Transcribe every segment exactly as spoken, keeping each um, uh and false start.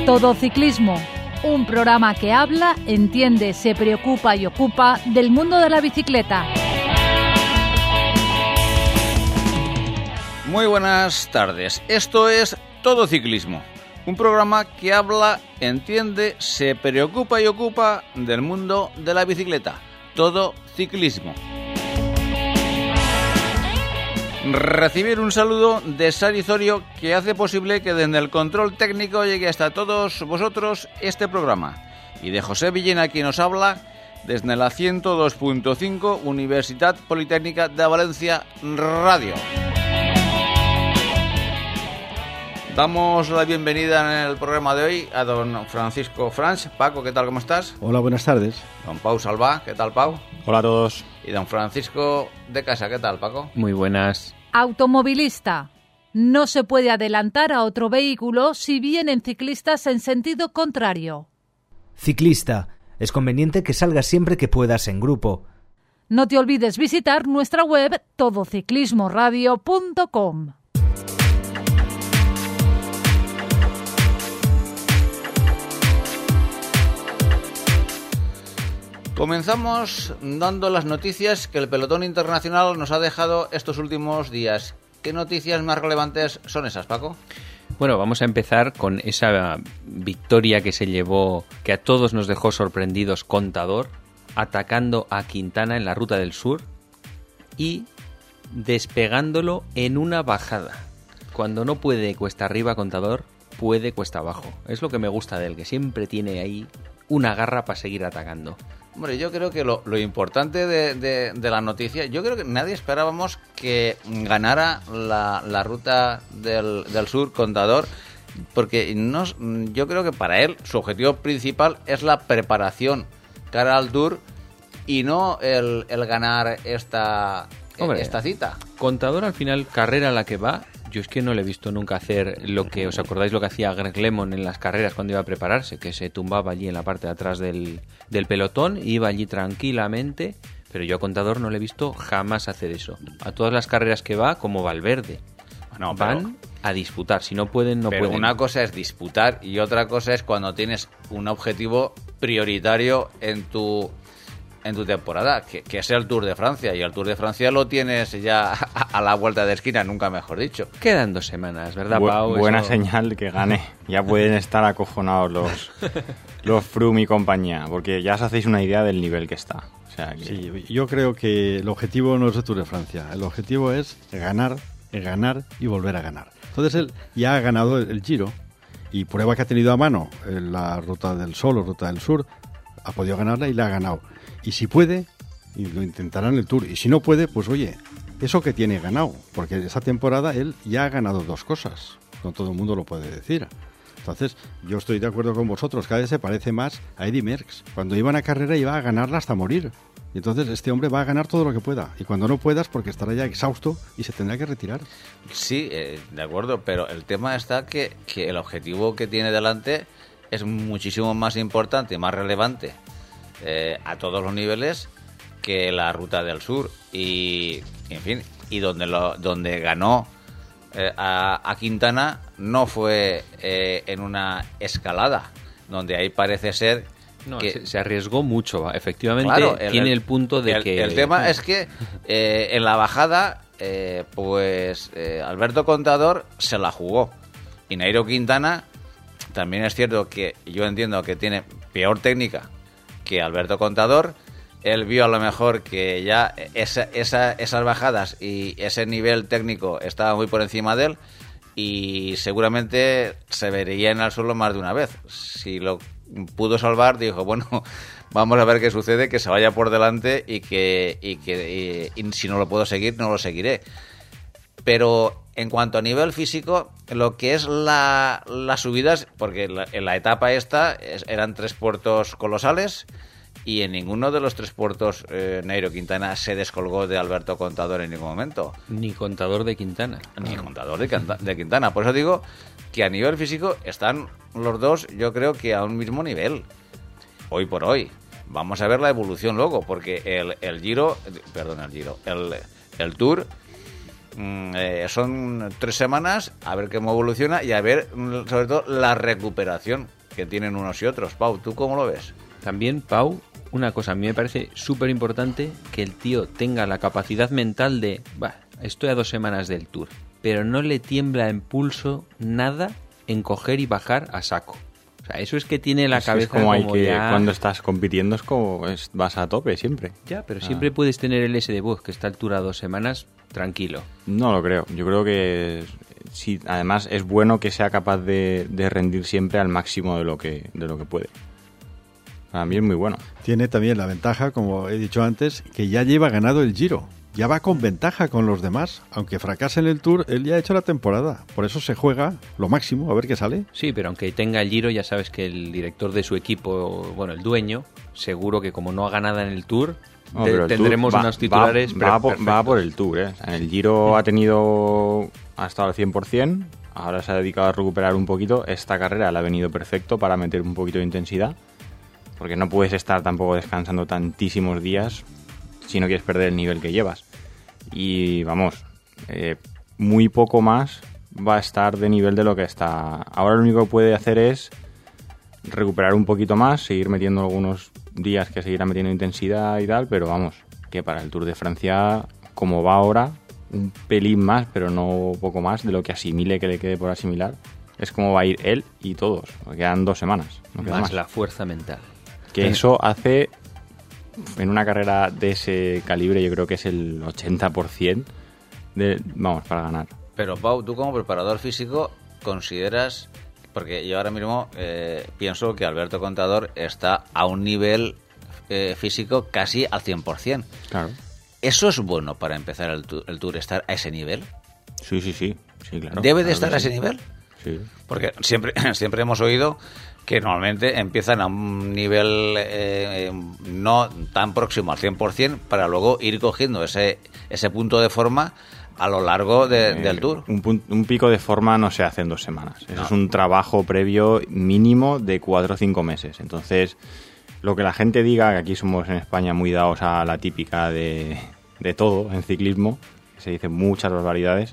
Todo Ciclismo, un programa que habla, entiende, se preocupa y ocupa del mundo de la bicicleta. Muy buenas tardes, esto es Todo Ciclismo, un programa que habla, entiende, se preocupa y ocupa del mundo de la bicicleta. Todo Ciclismo. Recibir un saludo de Sari Zorio, que hace posible que desde el control técnico llegue hasta todos vosotros este programa. Y de José Villena, quien nos habla desde la ciento dos punto cinco Universidad Politécnica de Valencia Radio. Damos la bienvenida en el programa de hoy a don Francisco Franch. Paco, ¿qué tal? ¿Cómo estás? Hola, buenas tardes. Don Pau Salvá, ¿qué tal, Pau? Hola a todos. Y don Francisco de Casa, ¿qué tal, Paco? Muy buenas. Automovilista. No se puede adelantar a otro vehículo si vienen ciclistas en sentido contrario. Ciclista. Es conveniente que salgas siempre que puedas en grupo. No te olvides visitar nuestra web todo ciclismo radio punto com. Comenzamos dando las noticias que el pelotón internacional nos ha dejado estos últimos días. ¿Qué noticias más relevantes son esas, Paco? Bueno, vamos a empezar con esa victoria que se llevó, que a todos nos dejó sorprendidos, Contador, atacando a Quintana en la Ruta del Sur y despegándolo en una bajada. Cuando no puede cuesta arriba Contador, puede cuesta abajo. Es lo que me gusta de él, que siempre tiene ahí una garra para seguir atacando. Hombre, yo creo que lo, lo importante de, de, de la noticia, yo creo que nadie esperábamos que ganara la, la Ruta del, del Sur Contador, porque no, yo creo que para él su objetivo principal es la preparación cara al Tour y no el, el ganar esta, Hombre, esta cita. Contador al final, carrera a la que va, yo es que no le he visto nunca hacer lo que, ¿os acordáis lo que hacía Greg LeMond en las carreras cuando iba a prepararse? Que se tumbaba allí en la parte de atrás del, del pelotón, iba allí tranquilamente, pero yo a Contador no le he visto jamás hacer eso. A todas las carreras que va, como Valverde, no, van pero, a disputar, si no pueden, no pero pueden. Una cosa es disputar y otra cosa es cuando tienes un objetivo prioritario en tu... en tu temporada, que, que es el Tour de Francia, y el Tour de Francia lo tienes ya a, a la vuelta de esquina, nunca mejor dicho. Quedan dos semanas, ¿verdad, Bu- Pau? Buena Eso... señal que gane. Ya pueden estar acojonados los, los Froome y compañía, porque ya os hacéis una idea del nivel que está. O sea que... Sí, yo creo que el objetivo no es el Tour de Francia, el objetivo es ganar, ganar y volver a ganar. Entonces él ya ha ganado el, el Giro, y prueba que ha tenido a mano en la Ruta del Sol o Ruta del Sur, ha podido ganarla y la ha ganado. Y si puede, y lo intentará en el Tour. Y si no puede, pues oye, eso que tiene ganado. Porque esa temporada él ya ha ganado dos cosas. No todo el mundo lo puede decir. Entonces, yo estoy de acuerdo con vosotros. Cada vez se parece más a Eddy Merckx. Cuando iba a una carrera iba a ganarla hasta morir. Y entonces este hombre va a ganar todo lo que pueda. Y cuando no puedas, porque estará ya exhausto y se tendrá que retirar. Sí, eh, de acuerdo. Pero el tema está que, que el objetivo que tiene delante es muchísimo más importante y más relevante. Eh, a todos los niveles que la Ruta del Sur y en fin y donde lo donde ganó eh, a, a Quintana no fue eh, en una escalada, donde ahí parece ser no, que se, se arriesgó mucho, efectivamente. Claro, el, tiene el punto de el, que el tema es que eh, en la bajada eh, pues eh, Alberto Contador se la jugó y Nairo Quintana también es cierto que yo entiendo que tiene peor técnica que Alberto Contador. Él vio a lo mejor que ya esa, esa, esas bajadas y ese nivel técnico estaba muy por encima de él y seguramente se vería en el suelo más de una vez. Si lo pudo salvar, dijo, bueno, vamos a ver qué sucede, que se vaya por delante y que, y que y, y si no lo puedo seguir, no lo seguiré. Pero en cuanto a nivel físico, lo que es la, las subidas, porque la, en la etapa esta es, eran tres puertos colosales y en ninguno de los tres puertos eh, Nairo Quintana se descolgó de Alberto Contador en ningún momento. Ni Contador de Quintana. Ni Contador de, de Quintana. Por eso digo que a nivel físico están los dos, yo creo que a un mismo nivel, hoy por hoy. Vamos a ver la evolución luego, porque el, el Giro, perdón, el Giro, el, el Tour... Eh, son tres semanas, a ver cómo evoluciona y a ver sobre todo la recuperación, que tienen unos y otros. Pau, ¿tú cómo lo ves? También, Pau, una cosa, a mí me parece súper importante que el tío tenga la capacidad mental de, bah, estoy a dos semanas del Tour, pero no le tiembla en pulso nada en coger y bajar a saco. O sea, eso es que tiene la Es que cabeza es como, hay como que ya... cuando estás compitiendo es como es, vas a tope siempre. Ya, pero Ah. siempre puedes tener el S de voz que está a altura dos semanas, tranquilo. No lo creo. Yo creo que sí, además es bueno que sea capaz de, de rendir siempre al máximo de lo que de lo que puede. Para mí es muy bueno. Tiene también la ventaja, como he dicho antes, que ya lleva ganado el Giro. Ya va con ventaja con los demás. Aunque fracase en el Tour, él ya ha hecho la temporada. Por eso se juega lo máximo, a ver qué sale. Sí, pero aunque tenga el Giro, ya sabes que el director de su equipo, bueno, el dueño, seguro que como no haga nada en el Tour, No, te- pero el tendremos Tour va- unos titulares va, va, por, perfectos. va por el Tour, ¿eh? En el Giro ha tenido ha estado al cien por ciento, ahora se ha dedicado a recuperar un poquito. Esta carrera le ha venido perfecto para meter un poquito de intensidad, porque no puedes estar tampoco descansando tantísimos días si no quieres perder el nivel que llevas. Y vamos, eh, muy poco más va a estar de nivel de lo que está. Ahora lo único que puede hacer es recuperar un poquito más, seguir metiendo algunos días que seguirá metiendo intensidad y tal, pero vamos, que para el Tour de Francia, como va ahora, un pelín más, pero no poco más de lo que asimile que le quede por asimilar. Es como va a ir él y todos, porque quedan dos semanas. No queda Más más. la fuerza mental. Que eso hace, en una carrera de ese calibre, yo creo que es el ochenta por ciento de, vamos, para ganar. Pero Pau, tú como preparador físico consideras, porque yo ahora mismo eh, pienso que Alberto Contador está a un nivel eh, físico casi al cien por ciento. Claro. ¿Eso es bueno para empezar el, tu- el Tour, estar a ese nivel? Sí, sí, sí. sí claro. ¿Debe de Claro estar que a sí. ese nivel? Sí. Porque siempre, siempre hemos oído que normalmente empiezan a un nivel eh, no tan próximo al cien por ciento para luego ir cogiendo ese, ese punto de forma a lo largo de- Eh, del Tour. Un, pun- un pico de forma no se hace en dos semanas. Eso No. es un trabajo previo mínimo de cuatro o cinco meses. Entonces, lo que la gente diga, que aquí somos en España muy dados a la típica de, de todo en ciclismo, que se dicen muchas barbaridades.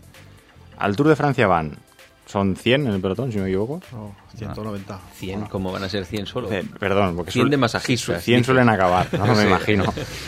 Al Tour de Francia van, son cien en el pelotón, si no me equivoco. Oh, ciento noventa. cien, ¿cómo van a ser cien solo? Eh, perdón, porque cien suel- de masajistas. cien dice. suelen acabar, no me Sí. imagino.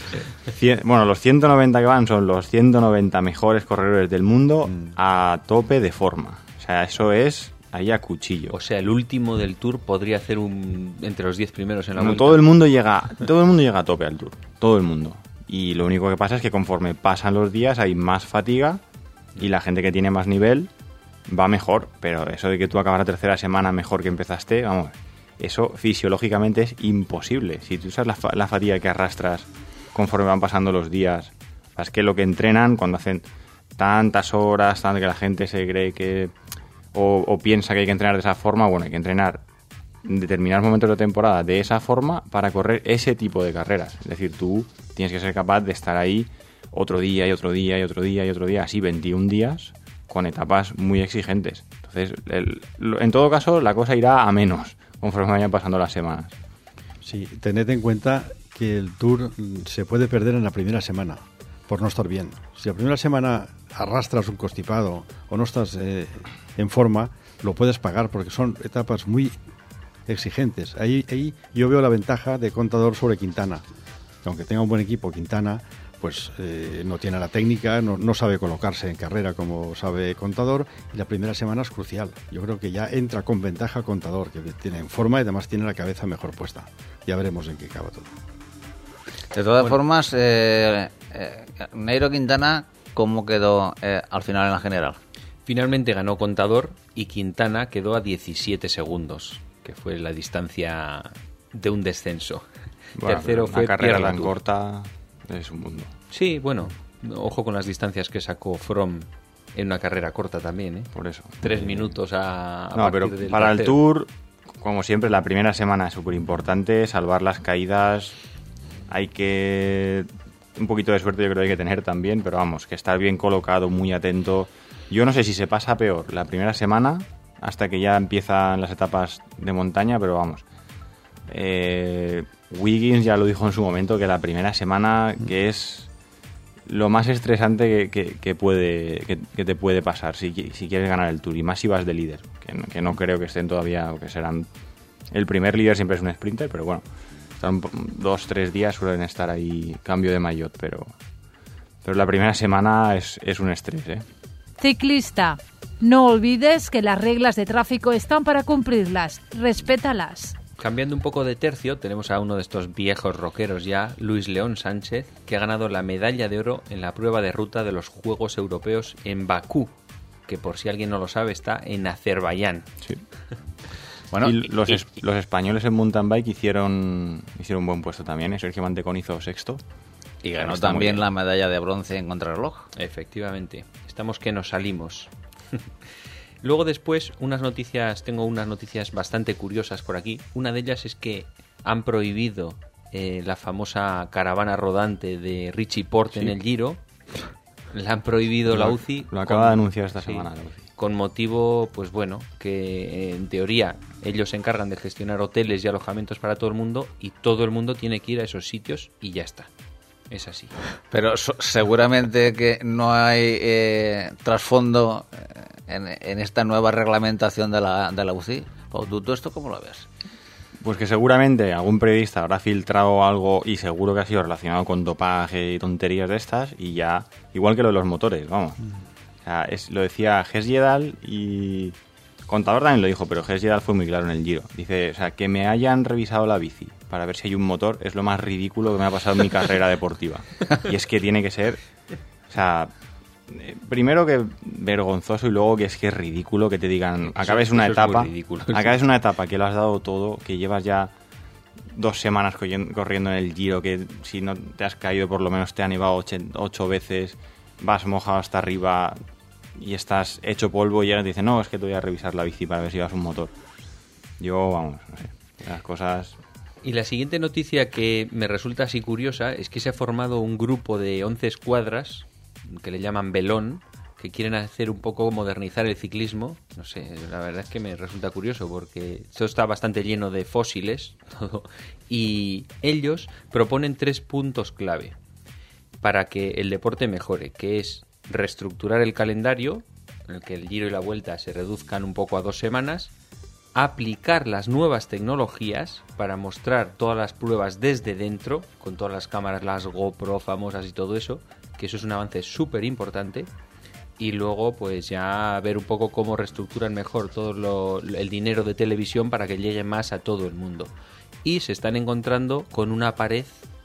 cien bueno, los ciento noventa que van son los ciento noventa mejores corredores del mundo a tope de forma. O sea, eso es ahí a cuchillo. O sea, el último del Tour podría hacer un entre los diez primeros en la No, vuelta. todo el mundo llega, todo el mundo llega a tope al Tour, todo el mundo. Y lo único que pasa es que conforme pasan los días hay más fatiga y la gente que tiene más nivel va mejor, pero eso de que tú acabas la tercera semana mejor que empezaste, vamos, eso fisiológicamente es imposible. Si tú sabes la, fa- la fatiga que arrastras conforme van pasando los días, es que lo que entrenan cuando hacen tantas horas, tanto que la gente se cree que o, o piensa que hay que entrenar de esa forma, bueno, hay que entrenar en determinados momentos de temporada de esa forma para correr ese tipo de carreras. Es decir, tú tienes que ser capaz de estar ahí otro día y otro día y otro día y otro día, así veintiún días, con etapas muy exigentes. Entonces, el- lo- en todo caso, la cosa irá a menos conforme vayan pasando las semanas. Sí, tened en cuenta que el Tour mm, se puede perder en la primera semana por no estar bien. Si la primera semana arrastras un constipado o no estás eh, en forma, lo puedes pagar porque son etapas muy exigentes. Ahí, ahí yo veo la ventaja de Contador sobre Quintana. Aunque tenga un buen equipo, Quintana pues eh, no tiene la técnica, no, no sabe colocarse en carrera como sabe Contador, y la primera semana es crucial. Yo creo que ya entra con ventaja Contador, que tiene en forma y además tiene la cabeza mejor puesta. Ya veremos en qué acaba todo. De todas formas, eh, eh, Nairo Quintana, ¿cómo quedó eh, al final en la general? Finalmente ganó Contador y Quintana quedó a diecisiete segundos, que fue la distancia de un descenso. Bueno, Tercero una fue carrera Pierre tan Latour. corta es un mundo. Sí, bueno, ojo con las distancias que sacó Froome en una carrera corta también, ¿eh? Por eso. Tres minutos a, a No, partir pero del para el tercero. Tour, como siempre, la primera semana es súper importante, salvar las caídas. Hay que... Un poquito de suerte yo creo que hay que tener también, pero vamos, que estar bien colocado, muy atento. Yo no sé si se pasa peor la primera semana hasta que ya empiezan las etapas de montaña, pero vamos. Eh, Wiggins ya lo dijo en su momento, que la primera semana que es lo más estresante que, que, que puede que, que te puede pasar si, si quieres ganar el Tour, y más si vas de líder, que no, que no creo que estén todavía, o que serán El primer líder siempre es un sprinter, pero bueno, están dos, tres días suelen estar ahí cambio de maillot, pero, pero la primera semana es, es un estrés, ¿eh? Ciclista, no olvides que las reglas de tráfico están para cumplirlas. Respétalas. Cambiando un poco de tercio, tenemos a uno de estos viejos rockeros ya, Luis León Sánchez, que ha ganado la medalla de oro en la prueba de ruta de los Juegos Europeos en Bakú, que por si alguien no lo sabe está en Azerbaiyán. Sí. Bueno, y los, es, los españoles en mountain bike hicieron, hicieron un buen puesto también, ¿eh? Sergio Mantecón hizo sexto. Y ganó Está también la medalla de bronce en contrarreloj. Efectivamente. Estamos que nos salimos. Luego después, unas noticias, tengo unas noticias bastante curiosas por aquí. Una de ellas es que han prohibido eh, la famosa caravana rodante de Richie Porte sí. en el Giro. La han prohibido lo, la U C I. Lo acaba con, de anunciar esta sí, semana la U C I. Con motivo, pues bueno, que en teoría ellos se encargan de gestionar hoteles y alojamientos para todo el mundo y todo el mundo tiene que ir a esos sitios y ya está. Es así. Pero so, seguramente que no hay eh, trasfondo en, en esta nueva reglamentación de la, de la U C I. ¿Tú, ¿Tú esto cómo lo ves? Pues que seguramente algún periodista habrá filtrado algo y seguro que ha sido relacionado con dopaje y tonterías de estas y ya, igual que lo de los motores, vamos. O sea, es, lo decía Hesjedal y Contador también lo dijo, pero Hesjedal fue muy claro en el Giro. Dice, o sea, que me hayan revisado la bici para ver si hay un motor es lo más ridículo que me ha pasado en mi carrera deportiva. Y es que tiene que ser, o sea, primero que vergonzoso y luego que es que es ridículo que te digan, acabes una etapa, ridículo, acabes una etapa que lo has dado todo, que llevas ya dos semanas corriendo en el Giro, que si no te has caído por lo menos te han nevado ocho, ocho veces, vas mojado hasta arriba y estás hecho polvo y ahora te dicen, no, es que te voy a revisar la bici para ver si vas un motor. Yo, vamos, no sé, las cosas... Y la siguiente noticia que me resulta así curiosa es que se ha formado un grupo de once escuadras que le llaman Velón, que quieren hacer un poco modernizar el ciclismo. No sé, la verdad es que me resulta curioso porque esto está bastante lleno de fósiles todo, y ellos proponen tres puntos clave para que el deporte mejore, que es reestructurar el calendario, en el que el Giro y la Vuelta se reduzcan un poco a dos semanas, aplicar las nuevas tecnologías para mostrar todas las pruebas desde dentro, con todas las cámaras, las GoPro famosas y todo eso, que eso es un avance súper importante, y luego pues ya ver un poco cómo reestructuran mejor todo lo, el dinero de televisión para que llegue más a todo el mundo. Y se están encontrando con una pared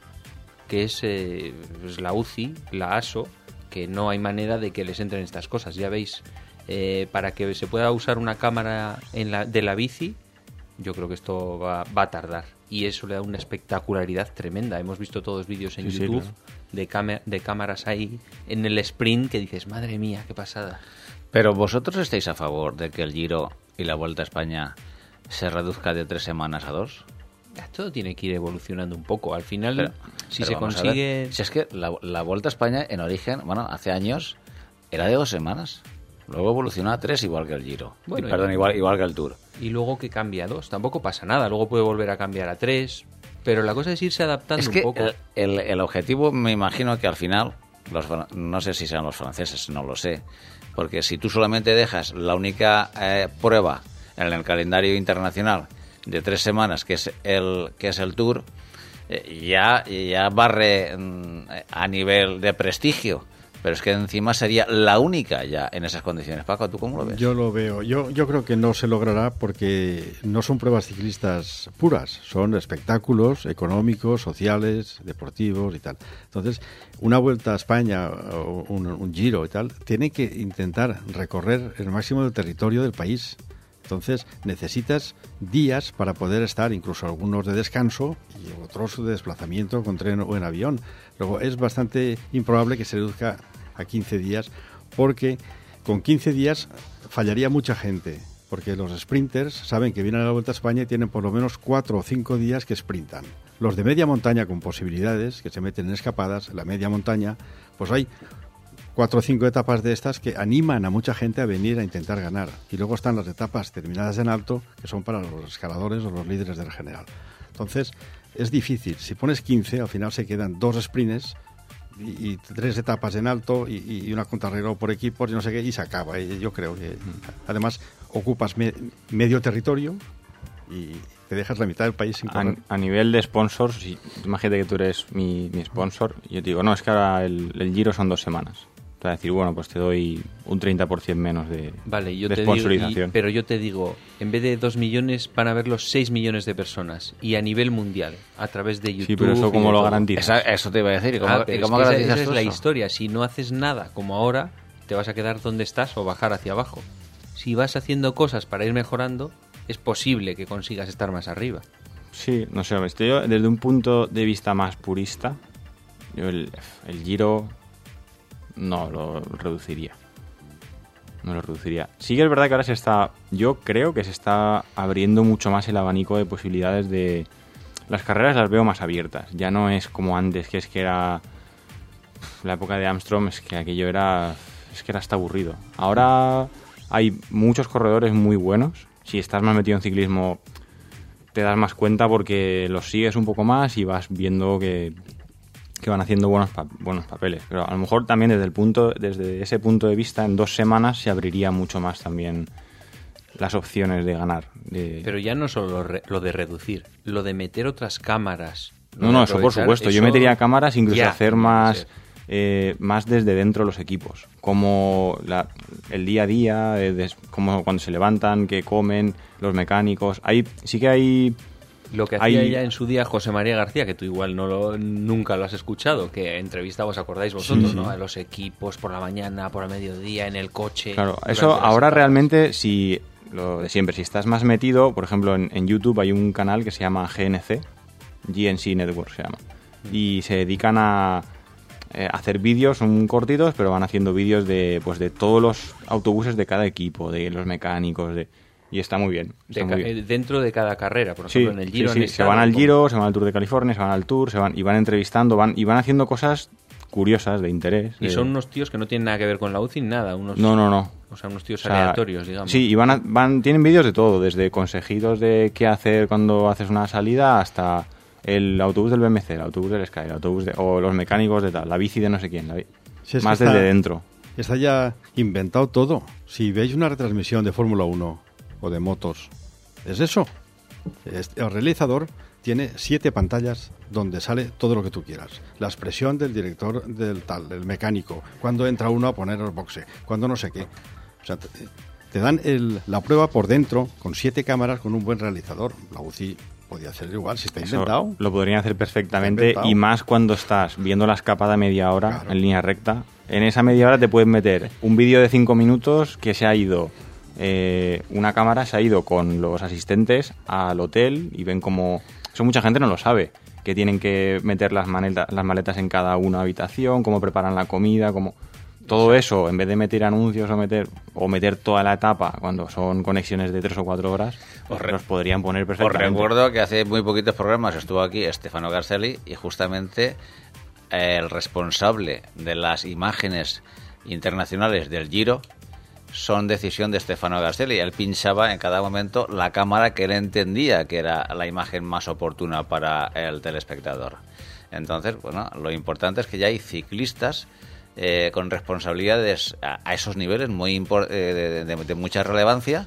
que es eh, pues la U C I, la A S O, que no hay manera de que les entren estas cosas, ya veis. Eh, para que se pueda usar una cámara en la, de la bici, yo creo que esto va, va a tardar y eso le da una espectacularidad tremenda. Hemos visto todos vídeos en sí, YouTube sí, claro. de, cam- de cámaras ahí en el sprint que dices, madre mía, qué pasada. Pero vosotros estáis a favor de que el Giro y la Vuelta a España se reduzca de tres semanas a dos. Todo tiene que ir evolucionando un poco. Al final, pero, si pero se consigue... Si es que la, la Vuelta a España en origen, bueno, hace años era de dos semanas. Luego evolucionó a tres igual que el Giro. Bueno, y, perdón, y, igual, igual que el Tour. Y luego que cambia a dos. Tampoco pasa nada. Luego puede volver a cambiar a tres. Pero la cosa es irse adaptando es que un poco. El, el, el objetivo, me imagino que al final, los, no sé si sean los franceses, no lo sé. Porque si tú solamente dejas la única eh, prueba en el calendario internacional de tres semanas, que es el, que es el Tour, eh, ya, ya barre mm, a nivel de prestigio. Pero es que encima sería la única ya en esas condiciones. Paco, ¿tú cómo lo ves? Yo lo veo. Yo, yo creo que no se logrará porque no son pruebas ciclistas puras. Son espectáculos económicos, sociales, deportivos y tal. Entonces, una Vuelta a España o un, un Giro y tal, tiene que intentar recorrer el máximo del territorio del país. Entonces, necesitas días para poder estar, incluso algunos de descanso y otros de desplazamiento con tren o en avión. Luego, es bastante improbable que se reduzca a quince días porque con quince días fallaría mucha gente, porque los sprinters saben que vienen a la Vuelta a España y tienen por lo menos cuatro o cinco días que sprintan. Los de media montaña con posibilidades, que se meten en escapadas, la media montaña, pues hay cuatro o cinco etapas de estas que animan a mucha gente a venir a intentar ganar. Y luego están las etapas terminadas en alto, que son para los escaladores o los líderes del general. Entonces, es difícil. Si pones quince, al final se quedan dos sprints y, y tres etapas en alto y, y una contrarreloj por equipos y no sé qué, y se acaba. Y yo creo que, además, ocupas me, medio territorio y que dejas la mitad del país sin correr. A, a nivel de sponsors, si, imagínate que tú eres mi, mi sponsor, y yo te digo, no, es que ahora el, el Giro son dos semanas. Te vas a decir, bueno, pues te doy un treinta por ciento menos de, vale, yo de te sponsorización. Digo, y, pero yo te digo, en vez de dos millones van a verlo seis millones de personas, y a nivel mundial, a través de YouTube. Sí, pero eso ¿cómo lo garantizas? Esa, eso te iba a decir. ¿Y cómo, ah, ¿y cómo es que garantizas esa, esa tú es la eso? historia. Si no haces nada como ahora, te vas a quedar donde estás o bajar hacia abajo. Si vas haciendo cosas para ir mejorando, es posible que consigas estar más arriba. Sí, no sé, estoy yo, desde un punto de vista más purista, yo el, el Giro no lo reduciría. No lo reduciría. Sí que es verdad que ahora se está, yo creo que se está abriendo mucho más el abanico de posibilidades de... Las carreras las veo más abiertas. Ya no es como antes, que es que era... La época de Armstrong, es que aquello era... Es que era hasta aburrido. Ahora hay muchos corredores muy buenos. Si estás más metido en ciclismo, te das más cuenta porque los sigues un poco más y vas viendo que... que van haciendo buenos pa- buenos papeles. Pero a lo mejor también desde el punto desde ese punto de vista, en dos semanas se abriría mucho más también las opciones de ganar. De... Pero ya no solo lo, re- lo de reducir, lo de meter otras cámaras. No, no, eso por supuesto. Yo eso... metería cámaras, incluso ya, hacer tiene más... que ser. Eh, más desde dentro los equipos, como la, el día a día, eh, des, como cuando se levantan, qué comen, los mecánicos. Hay, sí que hay... Lo que hay... hacía ya en su día José María García, que tú igual no lo, nunca lo has escuchado, que entrevista, os acordáis vosotros, sí, ¿no? sí. A los equipos por la mañana, por el mediodía, en el coche. Claro, durante eso las ahora etapas. realmente, si lo de siempre, si estás más metido, por ejemplo, en, en YouTube hay un canal que se llama G N C, G N C Network se llama, y se dedican a eh, hacer vídeos, son cortitos, pero van haciendo vídeos de pues de todos los autobuses de cada equipo, de los mecánicos, de y está muy bien. Está De muy ca- bien. eh, dentro de cada carrera, por Sí, ejemplo, en el Giro. sí, han sí, se estado van al con- Giro, se van al Tour de California, se van al Tour, se van y van entrevistando, van y van haciendo cosas curiosas, de interés. Y de- son unos tíos que no tienen nada que ver con la U C I ni nada. Unos, No, no, no. O sea, unos tíos O sea, aleatorios, digamos. Sí, y van, a- van tienen vídeos de todo, desde consejitos de qué hacer cuando haces una salida hasta el autobús del B M C, el autobús del Sky, el autobús de, o los mecánicos de tal, la bici de no sé quién, la bi- Si es más que desde está- dentro. Está ya inventado todo. Si veis una retransmisión de Fórmula uno o de motos, es eso. Este- el realizador tiene siete pantallas donde sale todo lo que tú quieras. La expresión del director del tal, del mecánico, cuando entra uno a poner el boxe, cuando no sé qué. O sea, te, te dan el- la prueba por dentro con siete cámaras con un buen realizador. La U C I podía hacerlo igual, si está Eso inventado. lo podrían hacer perfectamente Está inventado. y más cuando estás viendo la escapada media hora Claro. en línea recta. En esa media hora te pueden meter un vídeo de cinco minutos que se ha ido, eh, una cámara se ha ido con los asistentes al hotel y ven como... Eso mucha gente no lo sabe, que tienen que meter las, maneta- las maletas en cada una habitación, cómo preparan la comida, cómo... Todo eso, en vez de meter anuncios o meter o meter toda la etapa cuando son conexiones de tres o cuatro horas, Os re- los podrían poner Os perfectamente. recuerdo que hace muy poquitos programas estuvo aquí Stefano Garzelli y justamente eh, el responsable de las imágenes internacionales del Giro son decisión de Stefano Garzelli. Él pinchaba en cada momento la cámara que él entendía que era la imagen más oportuna para el telespectador. Entonces, bueno, lo importante es que ya hay ciclistas eh, con responsabilidades a, a esos niveles muy impor- eh, de, de- de mucha relevancia,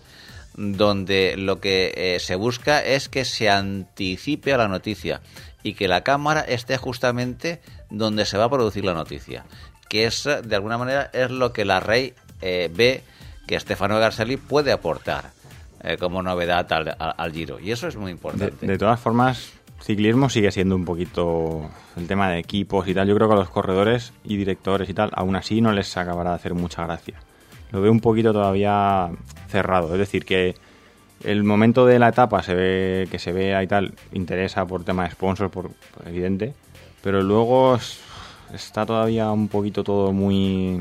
donde lo que eh, se busca es que se anticipe a la noticia y que la cámara esté justamente donde se va a producir la noticia, que es, de alguna manera, es lo que la Rey eh, ve que Stefano Garzelli puede aportar eh, como novedad al, al, al Giro, y eso es muy De, importante. de todas formas, ciclismo sigue siendo un poquito el tema de equipos y tal. Yo creo que a los corredores y directores y tal, aún así no les acabará de hacer mucha gracia. Lo veo un poquito todavía cerrado. Es decir, que el momento de la etapa se ve que se vea y tal, interesa por tema de sponsor, por, por evidente, pero luego es- está todavía un poquito todo muy...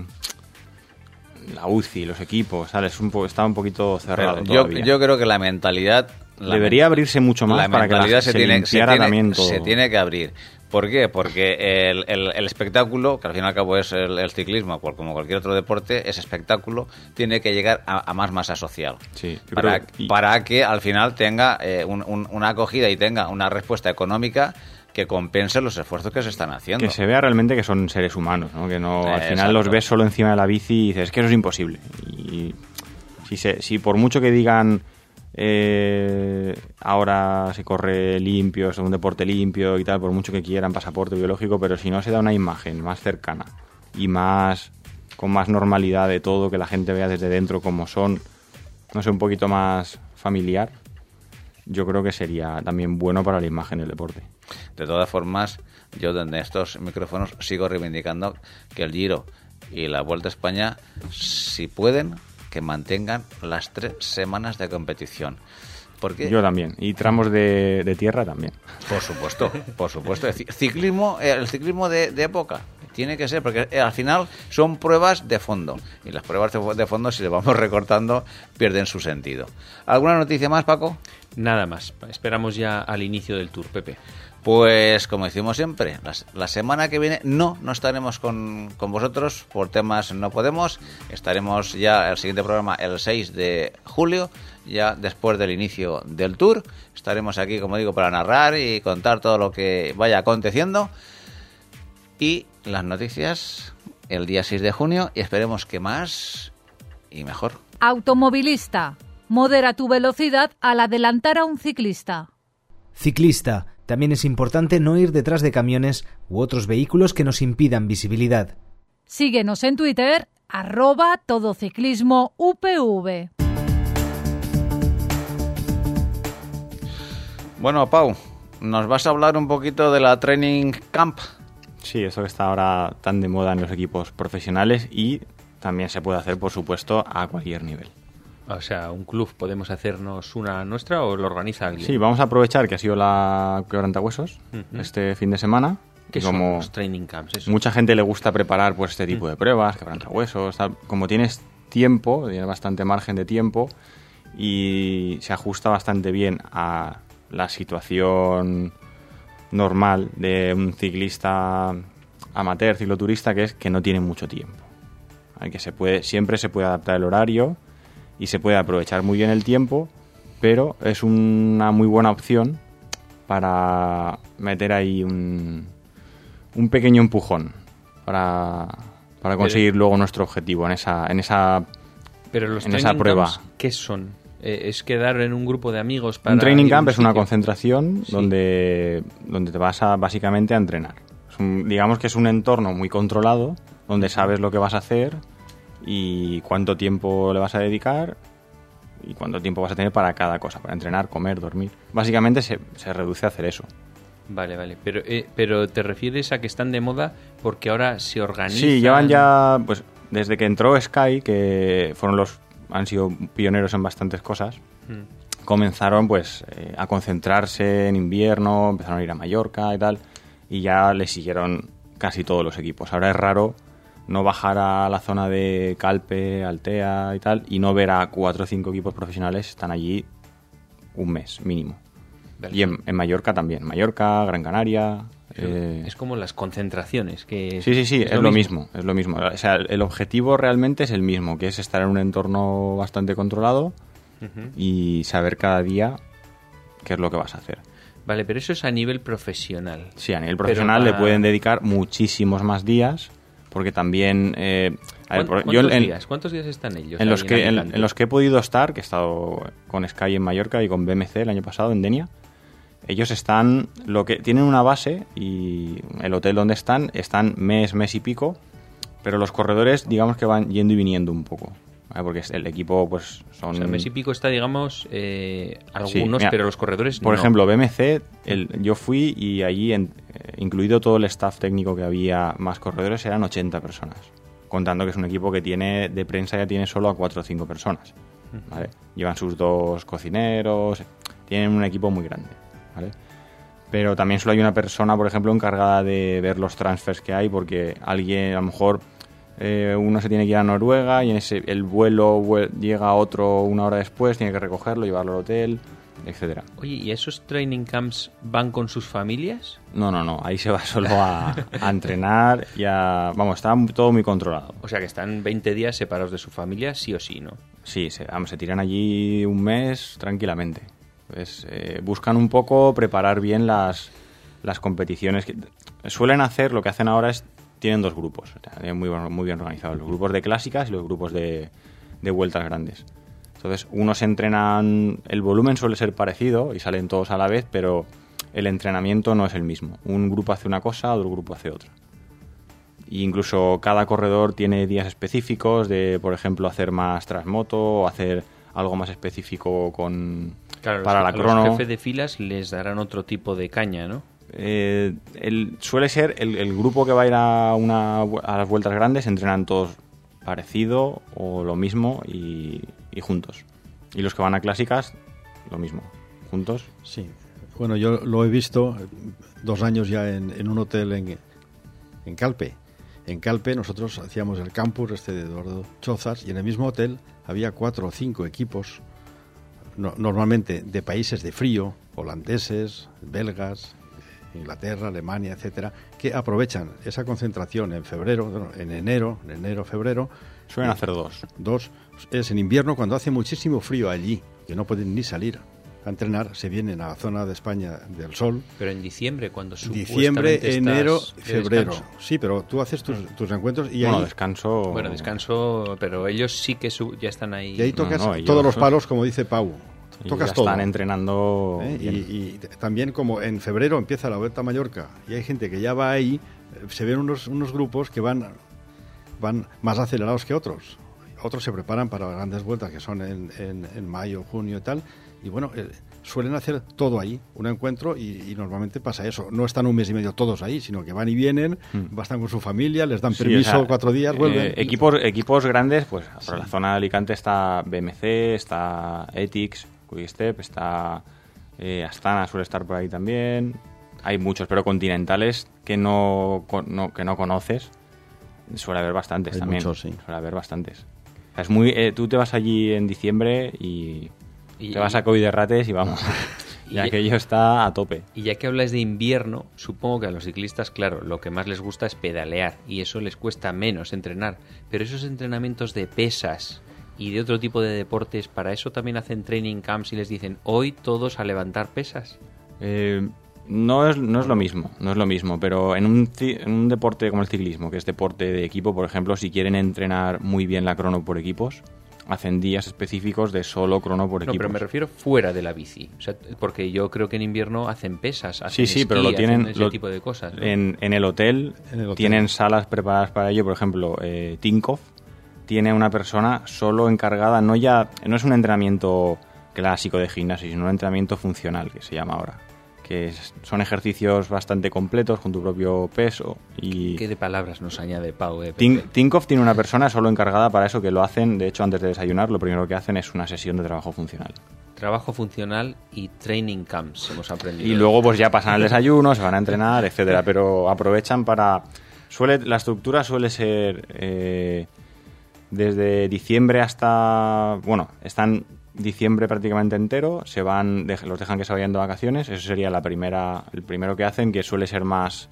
La U C I, los equipos, ¿sabes? Un po- está un poquito cerrado Pero yo, todavía. yo creo que la mentalidad... la Debería men- abrirse mucho más la para que la- mentalidad se se, tiene, se, limpiara tiene, también todo. se tiene que abrir. ¿Por qué? Porque el, el- el espectáculo, que al fin y al cabo es el, el ciclismo, cual- como cualquier otro deporte, ese espectáculo tiene que llegar a, a más masa social. Sí, yo para, creo- y- para que al final tenga eh, un- un- una acogida y tenga una respuesta económica que compense los esfuerzos que se están haciendo. Que se vea realmente que son seres humanos, ¿no? Que no, al Eh, final exacto. los ves solo encima de la bici y dices, es que eso es imposible. Y si, se, si por mucho que digan eh, ahora se corre limpio, es un deporte limpio y tal, por mucho que quieran pasaporte biológico, pero si no se da una imagen más cercana y más con más normalidad de todo, que la gente vea desde dentro cómo son, no sé, un poquito más familiar, yo creo que sería también bueno para la imagen del deporte. De todas formas, yo desde estos micrófonos sigo reivindicando que el Giro y la Vuelta a España, si pueden, que mantengan las tres semanas de competición. Porque, yo también, y tramos de, de tierra también. Por supuesto, por supuesto. El ciclismo, el ciclismo de, de época tiene que ser, porque al final son pruebas de fondo, y las pruebas de fondo, si le vamos recortando, pierden su sentido. ¿Alguna noticia más, Paco? Nada más. Esperamos ya al inicio del Tour, Pepe. Pues, como decimos siempre, la, la semana que viene no, no estaremos con, con vosotros, por temas no podemos. Estaremos ya el siguiente programa el seis de julio, ya después del inicio del Tour. Estaremos aquí, como digo, para narrar y contar todo lo que vaya aconteciendo. Y las noticias el día seis de junio, y esperemos que más y mejor. Automovilista, modera tu velocidad al adelantar a un ciclista. Ciclista, también es importante no ir detrás de camiones u otros vehículos que nos impidan visibilidad. Síguenos en Twitter, arroba todociclismo U P V. Bueno, Pau, ¿nos vas a hablar un poquito de la Training Camp? Sí, eso que está ahora tan de moda en los equipos profesionales, y también se puede hacer, por supuesto, a cualquier nivel. O sea, ¿un club podemos hacernos una nuestra o lo organiza alguien? Sí, vamos a aprovechar que ha sido la Quebrantahuesos uh-huh. este fin de semana. ¿Qué como son los training camps? Eso. Mucha gente le gusta preparar pues este tipo uh-huh. de pruebas, quebrantahuesos, tal. Como tienes tiempo, tienes bastante margen de tiempo y se ajusta bastante bien a la situación normal de un ciclista amateur, cicloturista, que es que no tiene mucho tiempo. Que se puede, siempre se puede adaptar el horario y se puede aprovechar muy bien el tiempo, pero es una muy buena opción para meter ahí un, un pequeño empujón para, para conseguir pero, luego nuestro objetivo en esa, en esa, pero los en esa prueba. Camps, ¿qué son? Eh, ¿Es quedar en un grupo de amigos para...? Un training camp un es una sitio? concentración Sí. donde, donde te vas a, básicamente a entrenar. Es un, digamos que es un entorno muy controlado, donde sabes lo que vas a hacer y cuánto tiempo le vas a dedicar y cuánto tiempo vas a tener para cada cosa, para entrenar, comer, dormir. Básicamente se, se reduce a hacer eso. Vale, vale. Pero, eh, pero ¿te refieres a que están de moda porque ahora se organizan? Sí, llevan ya, pues desde que entró Sky, que fueron los han sido pioneros en bastantes cosas, mm. comenzaron pues eh, a concentrarse en invierno, empezaron a ir a Mallorca y tal, y ya le siguieron casi todos los equipos. Ahora es raro no bajar a la zona de Calpe, Altea y tal, y no ver a cuatro o cinco equipos profesionales, están allí un mes mínimo. Vale. Y en, en Mallorca también, Mallorca, Gran Canaria... Eh... Es como las concentraciones que... Sí, sí, sí, es, es lo mismo? mismo, es lo mismo. O sea, el objetivo realmente es el mismo, que es estar en un entorno bastante controlado uh-huh. y saber cada día qué es lo que vas a hacer. Vale, pero eso es a nivel profesional. Sí, a nivel profesional pero, le pueden dedicar muchísimos más días, porque también... Eh, a ver, ¿Cuántos, yo en, días? ¿Cuántos días están ellos? En los, en, que, en, en los que he podido estar, que he estado con Sky en Mallorca y con B M C el año pasado en Denia, ellos están, lo que tienen una base y el hotel donde están, están mes, mes y pico, pero los corredores digamos que van yendo y viniendo un poco, ¿vale? Porque el equipo pues son... O sea, mes y pico está, digamos, eh, algunos, sí, mira, pero los corredores por no. ejemplo, B M C, el, yo fui y allí, en, eh, incluido todo el staff técnico que había, más corredores, eran ochenta personas, contando que es un equipo que tiene de prensa ya tiene solo a cuatro o cinco personas, ¿vale? Llevan sus dos cocineros, tienen un equipo muy grande. ¿Vale? Pero también solo hay una persona, por ejemplo, encargada de ver los transfers que hay, porque alguien, a lo mejor eh, uno se tiene que ir a Noruega y en ese el vuelo vuel- llega otro una hora después, tiene que recogerlo, llevarlo al hotel, etcétera. Oye, ¿y esos training camps van con sus familias? No, no, no, ahí se va solo a, a entrenar y a... Vamos, está todo muy controlado. O sea que están veinte días separados de su familia, sí o sí, ¿no? Sí, se, vamos, se tiran allí un mes tranquilamente. Pues, eh, buscan un poco preparar bien las, las competiciones. Que suelen hacer, lo que hacen ahora es, tienen dos grupos, muy, muy bien organizados, los grupos de clásicas y los grupos de, de vueltas grandes. Entonces, unos entrenan, el volumen suele ser parecido y salen todos a la vez, pero el entrenamiento no es el mismo. Un grupo hace una cosa, otro grupo hace otra. E incluso cada corredor tiene días específicos de, por ejemplo, hacer más transmoto o hacer algo más específico con Claro, para los, la crono. A los jefes de filas les darán otro tipo de caña, ¿no? Eh, el, suele ser el, el grupo que va a ir a, una, a las vueltas grandes, entrenan todos parecido o lo mismo y, y juntos. Y los que van a clásicas, lo mismo, juntos. Sí. Bueno, yo lo he visto dos años ya en, en un hotel en, en Calpe. En Calpe nosotros hacíamos el campus este de Eduardo Chozas y en el mismo hotel había cuatro o cinco equipos, no, normalmente de países de frío, holandeses, belgas, Inglaterra, Alemania, etcétera, que aprovechan esa concentración en febrero, en enero, en enero, febrero. Suelen eh, hacer dos. Dos es en invierno cuando hace muchísimo frío allí, que no pueden ni salir a entrenar, se vienen a la zona de España del sol. Pero en diciembre, cuando supuestamente Diciembre, estás enero, de febrero. descanso. Sí, pero tú haces tus, tus encuentros y Bueno, ahí, descanso... Bueno, descanso, pero ellos sí que su- ya están ahí. y ahí tocas No, no, ellos- todos los palos, como dice Pau. y Tocas ya todo. están entrenando ¿eh? y, bien. y también como en febrero empieza la Vuelta a Mallorca y hay gente que ya va ahí, eh, se ven unos, unos grupos que van, van más acelerados que otros. Otros se preparan para las grandes vueltas que son en, en, en mayo, junio y tal. Y bueno, eh, suelen hacer todo ahí, un encuentro y, y normalmente pasa eso. No están un mes y medio todos ahí, sino que van y vienen, Mm. bastan con su familia, les dan Sí, permiso o sea, cuatro días, vuelven. eh, equipos, equipos grandes, pues por la zona de Alicante está B M C, está Ethics, Quickstep, está eh, Astana, suele estar por ahí también. Hay muchos, pero continentales que no, con- no- que no conoces, suele haber bastantes Hay también. muchos, sí. Suele haber bastantes. O sea, es muy, eh, tú te vas allí en diciembre y, Y- te vas a Covid de Rates y vamos. y Y- aquello está a tope. Y ya que hablas de invierno, supongo que a los ciclistas, claro, lo que más les gusta es pedalear y eso les cuesta menos entrenar. Pero esos entrenamientos de pesas y de otro tipo de deportes, ¿para eso también hacen training camps y les dicen hoy todos a levantar pesas? Eh, no es, no es lo mismo, no es lo mismo, pero en un, ci- en un deporte como el ciclismo, que es deporte de equipo, por ejemplo, si quieren entrenar muy bien la crono por equipos, hacen días específicos de solo crono por No, equipos. pero me refiero fuera de la bici. O sea, porque yo creo que en invierno hacen pesas, hacen Sí, sí, pero esquí, lo tienen hacen ese lo- tipo de cosas, ¿no? en, en el hotel, En el hotel. tienen salas preparadas para ello. Por ejemplo, eh, Tinkoff tiene una persona solo encargada, no ya no es un entrenamiento clásico de gimnasio, sino un entrenamiento funcional, que se llama ahora, que es- son ejercicios bastante completos con tu propio peso y ¿Qué de palabras nos añade Pau? Eh, Tin- Pepe? Tinkoff tiene una persona solo encargada para eso, que lo hacen, de hecho, antes de desayunar, lo primero que hacen es una sesión de trabajo funcional. Trabajo funcional y training camps hemos aprendido. Y luego pues ya pasan al desayuno, se van a entrenar, etcétera, pero aprovechan para... suele La estructura suele ser eh, desde diciembre hasta... Bueno, están diciembre prácticamente entero, se van, dej- los dejan que se vayan de vacaciones, eso sería la primera el primero que hacen, que suele ser más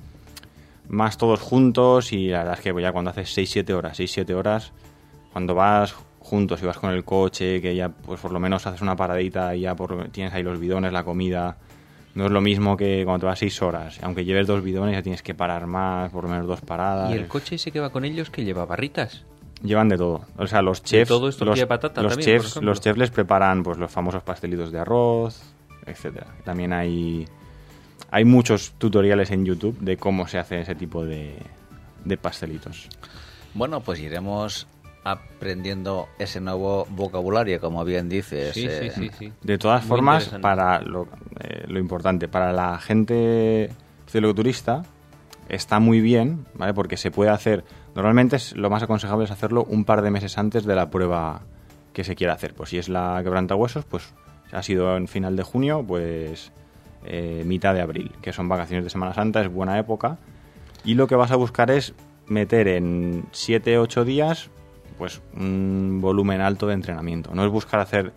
más todos juntos, y la verdad es que ya cuando haces seis siete horas, seis siete horas, cuando vas juntos y vas con el coche, que ya pues por lo menos haces una paradita y ya por, tienes ahí los bidones, la comida, no es lo mismo que cuando te vas seis horas, aunque lleves dos bidones ya tienes que parar más, por lo menos dos paradas. ¿Y el coche ese que va con ellos que lleva barritas? Llevan de todo, o sea, los chefs, todo esto los, tortilla de patata los también, por chefs, ejemplo. los chefs les preparan pues los famosos pastelitos de arroz, etcétera. También hay hay muchos tutoriales en YouTube de cómo se hace ese tipo de, de pastelitos. Bueno, pues iremos aprendiendo ese nuevo vocabulario, como bien dices. Sí, eh, sí, sí, sí. De todas Muy formas, interesante. para lo, eh, lo importante, para la gente cicloturista está muy bien, ¿vale? Porque se puede hacer, normalmente es, lo más aconsejable es hacerlo un par de meses antes de la prueba que se quiera hacer. Pues si es la quebrantahuesos, pues ha sido en final de junio, pues eh, mitad de abril, que son vacaciones de Semana Santa, es buena época. Y lo que vas a buscar es meter en siete ocho días pues un volumen alto de entrenamiento. No es buscar hacer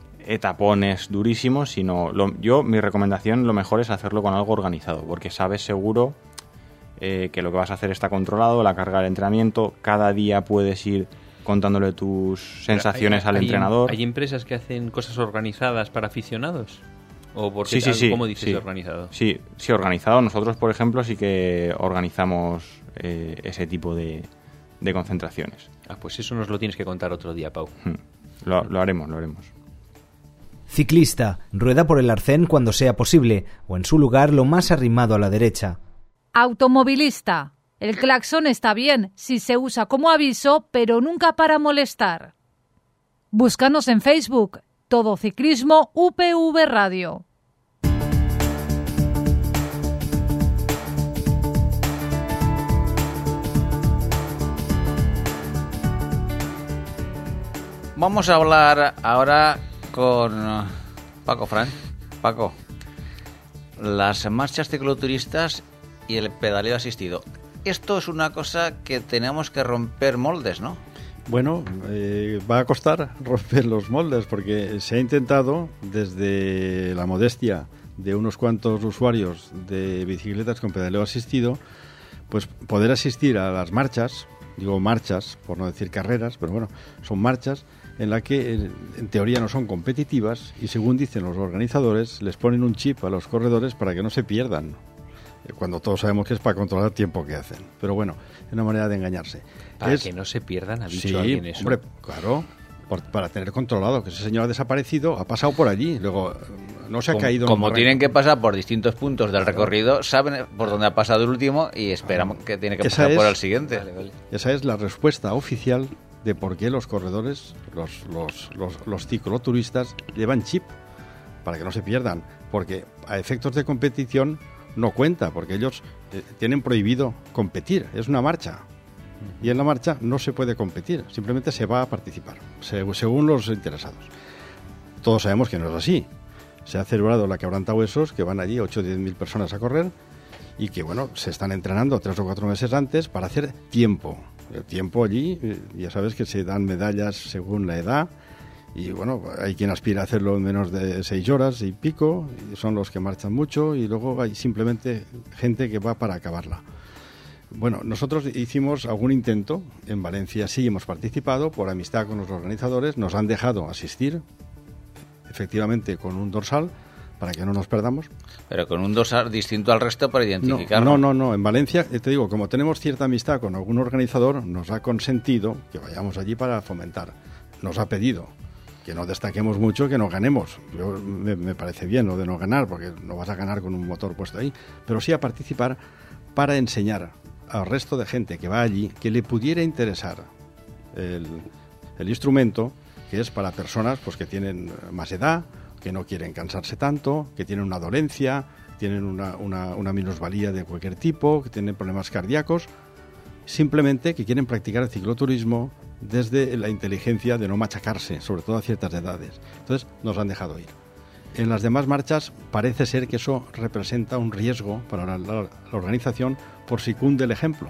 etapones durísimos, sino lo, yo mi recomendación lo mejor es hacerlo con algo organizado, porque sabes seguro eh, que lo que vas a hacer está controlado, la carga del entrenamiento, cada día puedes ir contándole tus sensaciones ¿Hay- al hay- entrenador. ¿Hay empresas que hacen cosas organizadas para aficionados? ¿O porque Sí, sí, sí. ¿Cómo dices sí. de organizado? Sí, sí, organizado. Nosotros, por ejemplo, sí que organizamos eh, ese tipo de, de concentraciones. Ah, pues eso nos lo tienes que contar otro día, Pau. Hmm. Lo, lo haremos, lo haremos. Ciclista, rueda por el arcén cuando sea posible, o en su lugar lo más arrimado a la derecha. Automovilista. El claxon está bien si se usa como aviso, pero nunca para molestar. Búscanos en Facebook, Todo Ciclismo U P V Radio. Vamos a hablar ahora con Paco Fran. Paco, las marchas cicloturistas y el pedaleo asistido. Esto es una cosa que tenemos que romper moldes, ¿no? Bueno, eh, va a costar romper los moldes porque se ha intentado desde la modestia de unos cuantos usuarios de bicicletas con pedaleo asistido, pues poder asistir a las marchas, digo marchas, por no decir carreras, pero bueno, son marchas en las que en teoría no son competitivas y según dicen los organizadores les ponen un chip a los corredores para que no se pierdan, cuando todos sabemos que es para controlar el tiempo que hacen. Pero bueno, es una manera de engañarse. Para es, que no se pierdan, ha dicho sí, alguien eso. Hombre, claro, por, para tener controlado que ese señor ha desaparecido, ha pasado por allí, luego no se ha como, caído. Como en tienen que pasar por distintos puntos del recorrido, saben por dónde ha pasado el último y esperamos que tiene que Esa pasar es, por el siguiente. Vale, vale. Esa es la respuesta oficial de por qué los corredores, los, los, los, los cicloturistas, llevan chip, para que no se pierdan, porque a efectos de competición no cuenta, porque ellos eh, tienen prohibido competir, es una marcha. Y en la marcha no se puede competir, simplemente se va a participar, según los interesados. Todos sabemos que no es así. Se ha celebrado la Quebrantahuesos, que van allí ocho o diez mil personas a correr, y que, bueno, se están entrenando tres o cuatro meses antes para hacer tiempo. El tiempo allí, ya sabes que se dan medallas según la edad, y bueno, hay quien aspira a hacerlo en menos de seis horas y pico, y son los que marchan mucho, y luego hay simplemente gente que va para acabarla. Bueno, nosotros hicimos algún intento, en Valencia sí hemos participado, por amistad con los organizadores, nos han dejado asistir, efectivamente con un dorsal, para que no nos perdamos. Pero con un dorsal distinto al resto para identificarlo. No, no, no, no. En Valencia, te digo, como tenemos cierta amistad con algún organizador, nos ha consentido que vayamos allí para fomentar. Nos ha pedido que no destaquemos mucho, que no ganemos. Yo, me, me parece bien lo de no ganar, porque no vas a ganar con un motor puesto ahí, pero sí a participar para enseñar al resto de gente que va allí que le pudiera interesar el, el instrumento, que es para personas pues que tienen más edad, que no quieren cansarse tanto, que tienen una dolencia, tienen una, una, una minusvalía de cualquier tipo, que tienen problemas cardíacos, simplemente que quieren practicar el cicloturismo desde la inteligencia de no machacarse, sobre todo a ciertas edades. Entonces nos han dejado ir. En las demás marchas parece ser que eso representa un riesgo para la, la, la organización por si cunde el ejemplo.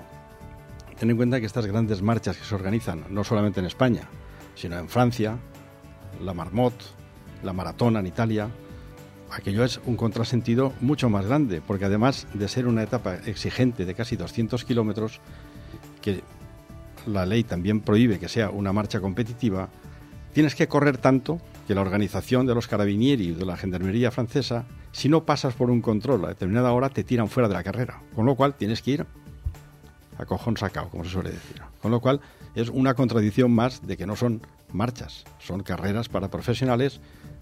Ten en cuenta que estas grandes marchas que se organizan, no solamente en España, sino en Francia, la Marmot, la Maratona en Italia, aquello es un contrasentido mucho más grande, porque además de ser una etapa exigente de casi doscientos kilómetros, que la ley también prohíbe que sea una marcha competitiva, tienes que correr tanto que la organización de los carabinieri y de la gendarmería francesa, si no pasas por un control a determinada hora, te tiran fuera de la carrera, con lo cual tienes que ir a cojón sacao, como se suele decir. Con lo cual es una contradicción más de que no son marchas, son carreras para profesionales,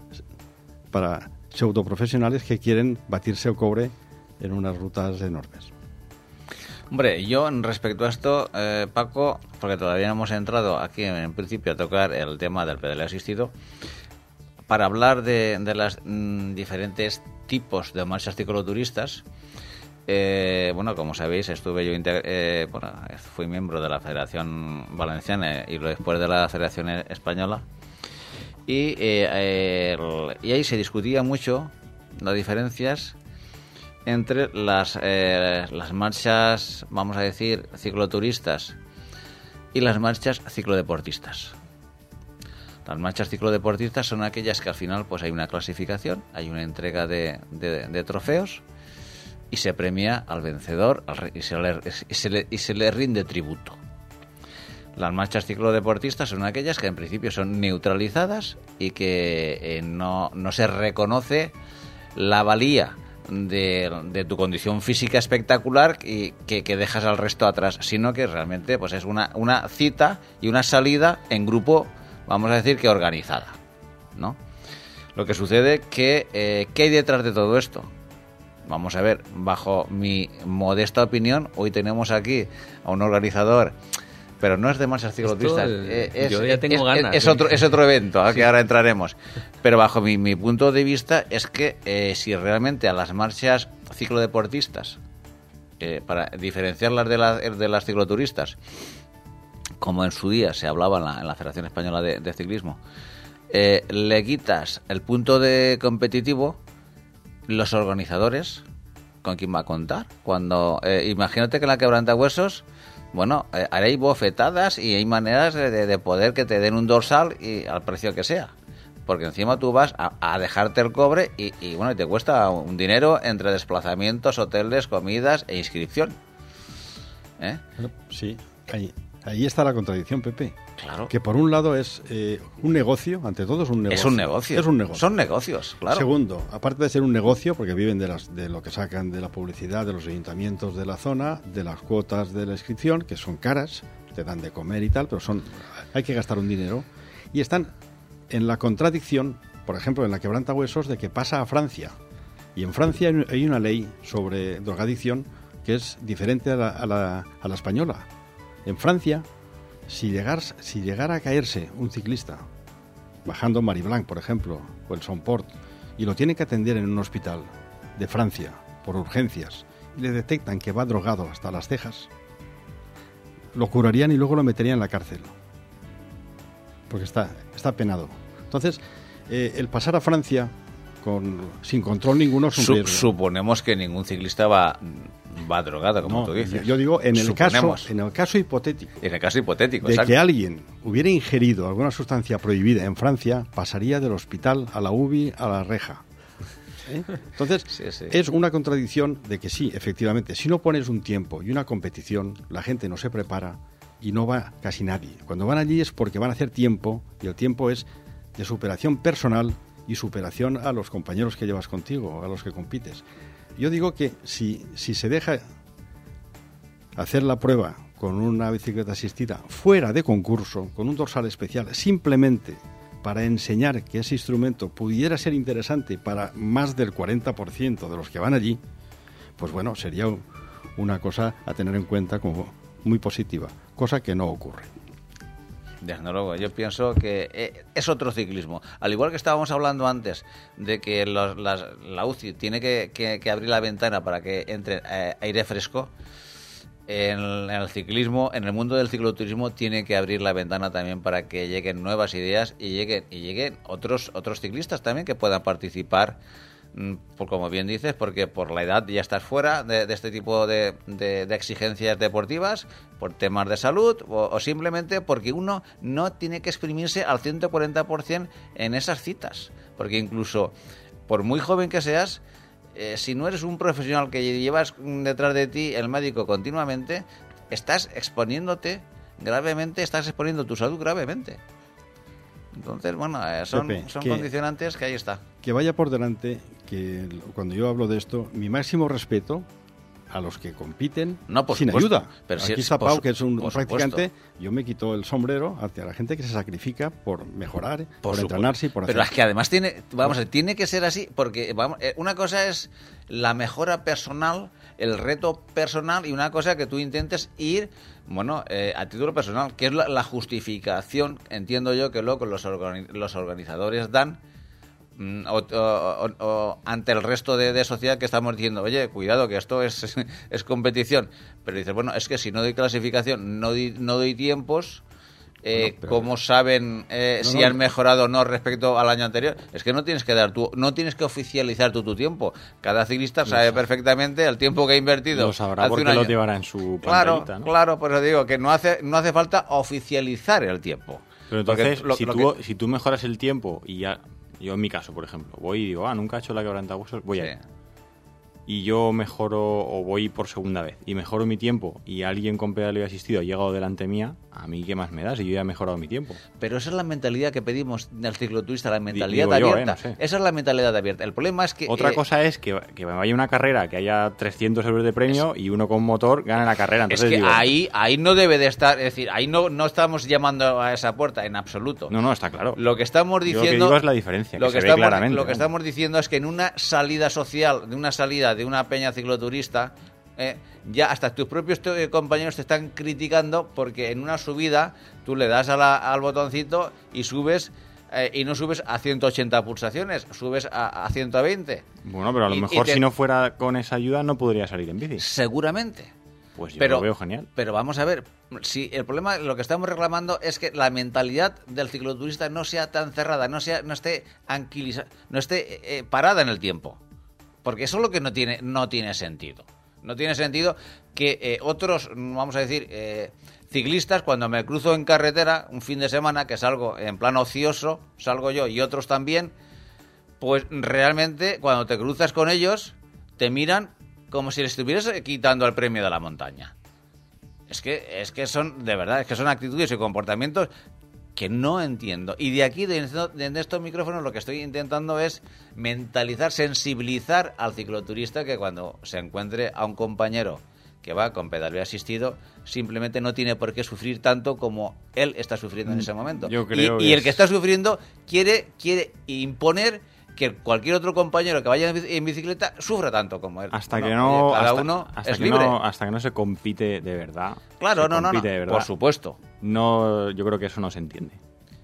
para pseudoprofesionales que quieren batirse el cobre en unas rutas enormes. Hombre, yo respecto a esto, eh, Paco, porque todavía no hemos entrado aquí en principio a tocar el tema del pedaleo asistido, para hablar de, de los mm, diferentes tipos de marchas cicloturistas, eh, bueno, como sabéis, estuve yo, integ- eh, bueno, fui miembro de la Federación Valenciana y después de la Federación Española, y, eh, el, y ahí se discutía mucho las diferencias entre las, eh, las marchas, vamos a decir, cicloturistas y las marchas ciclodeportistas. Las marchas ciclodeportistas son aquellas que al final pues hay una clasificación, hay una entrega de, de, de trofeos y se premia al vencedor al, y, se le, y, se le, y se le rinde tributo. Las marchas ciclodeportistas son aquellas que en principio son neutralizadas y que eh, no, no se reconoce la valía De, de tu condición física espectacular y que, que dejas al resto atrás, sino que realmente pues es una, una cita y una salida en grupo, vamos a decir que organizada, ¿no? Lo que sucede que, eh, ¿qué hay detrás de todo esto? Vamos a ver, bajo mi modesta opinión, hoy tenemos aquí a un organizador, pero no es de marchas cicloturistas. Esto, eh, es, yo ya tengo es, ganas. Es, es, ¿eh? otro, es otro evento al sí. que ahora entraremos. Pero bajo mi, mi punto de vista es que eh, si realmente a las marchas ciclodeportistas, eh, para diferenciarlas de, la, de las cicloturistas, como en su día se hablaba en la, en la Federación Española de, de Ciclismo, eh, le quitas el punto de competitivo, los organizadores, ¿con quién va a contar? Cuando eh, imagínate que en la quebrantahuesos, bueno, eh, haréis bofetadas y hay maneras de, de poder que te den un dorsal y al precio que sea. Porque encima tú vas a, a dejarte el cobre y, y bueno, y te cuesta un dinero entre desplazamientos, hoteles, comidas e inscripción. ¿Eh? Bueno, sí, ahí, ahí está la contradicción, Pepe. Claro. Que por un lado es eh, un negocio, ante todo es un negocio. Es un negocio. Es un negocio. Son negocios, claro. Segundo, aparte de ser un negocio, porque viven de, las, de lo que sacan de la publicidad de los ayuntamientos de la zona, de las cuotas de la inscripción, que son caras, te dan de comer y tal, pero son hay que gastar un dinero. Y están en la contradicción, por ejemplo, en la quebrantahuesos, de que pasa a Francia. Y en Francia hay una ley sobre drogadicción que es diferente a la, a la, a la española. En Francia, si, llegar, si llegara a caerse un ciclista bajando Mariblanc, por ejemplo, o el Somport, y lo tiene que atender en un hospital de Francia por urgencias, y le detectan que va drogado hasta las cejas, lo curarían y luego lo meterían en la cárcel, porque está, está penado. Entonces, eh, el pasar a Francia con, sin control ninguno es un Su, riesgo. Suponemos que ningún ciclista va, va drogado, como No, tú dices. Yo digo, en el, caso, Suponemos. en el caso hipotético En el caso hipotético, de exacto. que alguien hubiera ingerido alguna sustancia prohibida en Francia, pasaría del hospital a la U B I a la reja. ¿Eh? Entonces, Sí, sí. es una contradicción de que sí, efectivamente, si no pones un tiempo y una competición, la gente no se prepara y no va casi nadie. Cuando van allí es porque van a hacer tiempo, y el tiempo es de superación personal y superación a los compañeros que llevas contigo, a los que compites. Yo digo que si, si se deja hacer la prueba con una bicicleta asistida fuera de concurso, con un dorsal especial, simplemente para enseñar que ese instrumento pudiera ser interesante para más del cuarenta por ciento de los que van allí, pues bueno, sería una cosa a tener en cuenta como muy positiva, cosa que no ocurre. Desde luego, yo pienso que eh, es otro ciclismo. Al igual que estábamos hablando antes de que los, las, la U C I tiene que, que, que abrir la ventana para que entre eh, aire fresco, en el, en el ciclismo, en el mundo del cicloturismo, tiene que abrir la ventana también para que lleguen nuevas ideas y lleguen, y lleguen otros, otros ciclistas también que puedan participar. Por, como bien dices, porque por la edad ya estás fuera de, de este tipo de, de, de exigencias deportivas, por temas de salud o, o simplemente porque uno no tiene que exprimirse al ciento cuarenta por ciento en esas citas, porque incluso por muy joven que seas, eh, si no eres un profesional que llevas detrás de ti el médico continuamente, estás exponiéndote gravemente, estás exponiendo tu salud gravemente. Entonces, bueno, eh, son, Pepe, son que, condicionantes que ahí está. Que vaya por delante que cuando yo hablo de esto, mi máximo respeto a los que compiten no, por sin supuesto, ayuda. Pero Aquí si, está por, Pau, que es un, un practicante, supuesto. Yo me quito el sombrero hacia la gente que se sacrifica por mejorar, por, por supuesto. entrenarse y por hacer... Pero es que además tiene, vamos, tiene que ser así, porque vamos, una cosa es la mejora personal, el reto personal, y una cosa que tú intentes ir, bueno, eh, a título personal, que es la, la justificación, entiendo yo, que luego los, organi los organizadores dan mm, o, o, o, o ante el resto de, de sociedad, que estamos diciendo, oye, cuidado, que esto es, es competición. Pero dices, bueno, es que si no doy clasificación, no doy, no doy tiempos... Eh, bueno, cómo saben eh, no, si no, han mejorado o no respecto al año anterior. Es que no tienes que dar tú, no tienes que oficializar tú tu tiempo. Cada ciclista sabe Lo perfectamente el tiempo que ha invertido. Lo sabrá hace porque un año. lo llevará en su Claro, pantallita, ¿no? claro, por eso digo que no hace, no hace falta oficializar el tiempo. Pero entonces, lo, si, lo tú, que... si tú mejoras el tiempo y ya, yo en mi caso, por ejemplo, voy y digo, ah, nunca he hecho la quebrantahuesos, voy Sí. a... y yo mejoro o voy por segunda vez y mejoro mi tiempo y alguien con pedaleo asistido ha llegado delante mía, a mí qué más me da si yo ya he mejorado mi tiempo. Pero esa es la mentalidad que pedimos del cicloturista, la mentalidad Digo yo, abierta. eh, no sé. Esa es la mentalidad abierta. El problema es que... Otra eh, cosa es que, que vaya una carrera, que haya trescientos euros de premio y uno con motor gane la carrera. Es Entonces que digo, ahí, ahí no debe de estar, es decir, ahí no, no estamos llamando a esa puerta en absoluto. No, no, está claro. Lo que estamos Yo diciendo... lo que digo es la diferencia, lo que, que se estamos, ve claramente. Lo que ¿no? estamos diciendo es que en una salida social, de una salida de una peña cicloturista, eh, ya hasta tus propios te- compañeros te están criticando porque en una subida tú le das a la- al botoncito y subes... Eh, y no subes a ciento ochenta pulsaciones, subes a, a ciento veinte. Bueno, pero a lo Y- y mejor te- si no fuera con esa ayuda no podría salir en bici. Seguramente. Pues yo pero, lo veo genial. Pero vamos a ver, si el problema, lo que estamos reclamando es que la mentalidad del cicloturista no sea tan cerrada, no sea, no esté anquiliza, no esté eh, parada en el tiempo, porque eso es lo que no tiene, no tiene sentido. No tiene sentido que eh, otros, vamos a decir, eh, ciclistas, cuando me cruzo en carretera un fin de semana, que salgo en plan ocioso, salgo yo y otros también, pues realmente cuando te cruzas con ellos, te miran como si le estuvieras quitando el premio de la montaña. Es que, es que son, de verdad, es que son actitudes y comportamientos que no entiendo. Y de aquí, de, de estos micrófonos, lo que estoy intentando es mentalizar, sensibilizar al cicloturista que cuando se encuentre a un compañero que va con pedaleo asistido, simplemente no tiene por qué sufrir tanto como él está sufriendo en ese momento. Yo creo y, y que el es- que está sufriendo quiere, quiere imponer que cualquier otro compañero que vaya en bici- en bicicleta sufra tanto como él. Hasta No, que no, oye, cada hasta, uno hasta es que libre. no, hasta que no se compite de verdad. Claro, se no, no, no, compite de verdad, por supuesto. No, yo creo que eso no se entiende.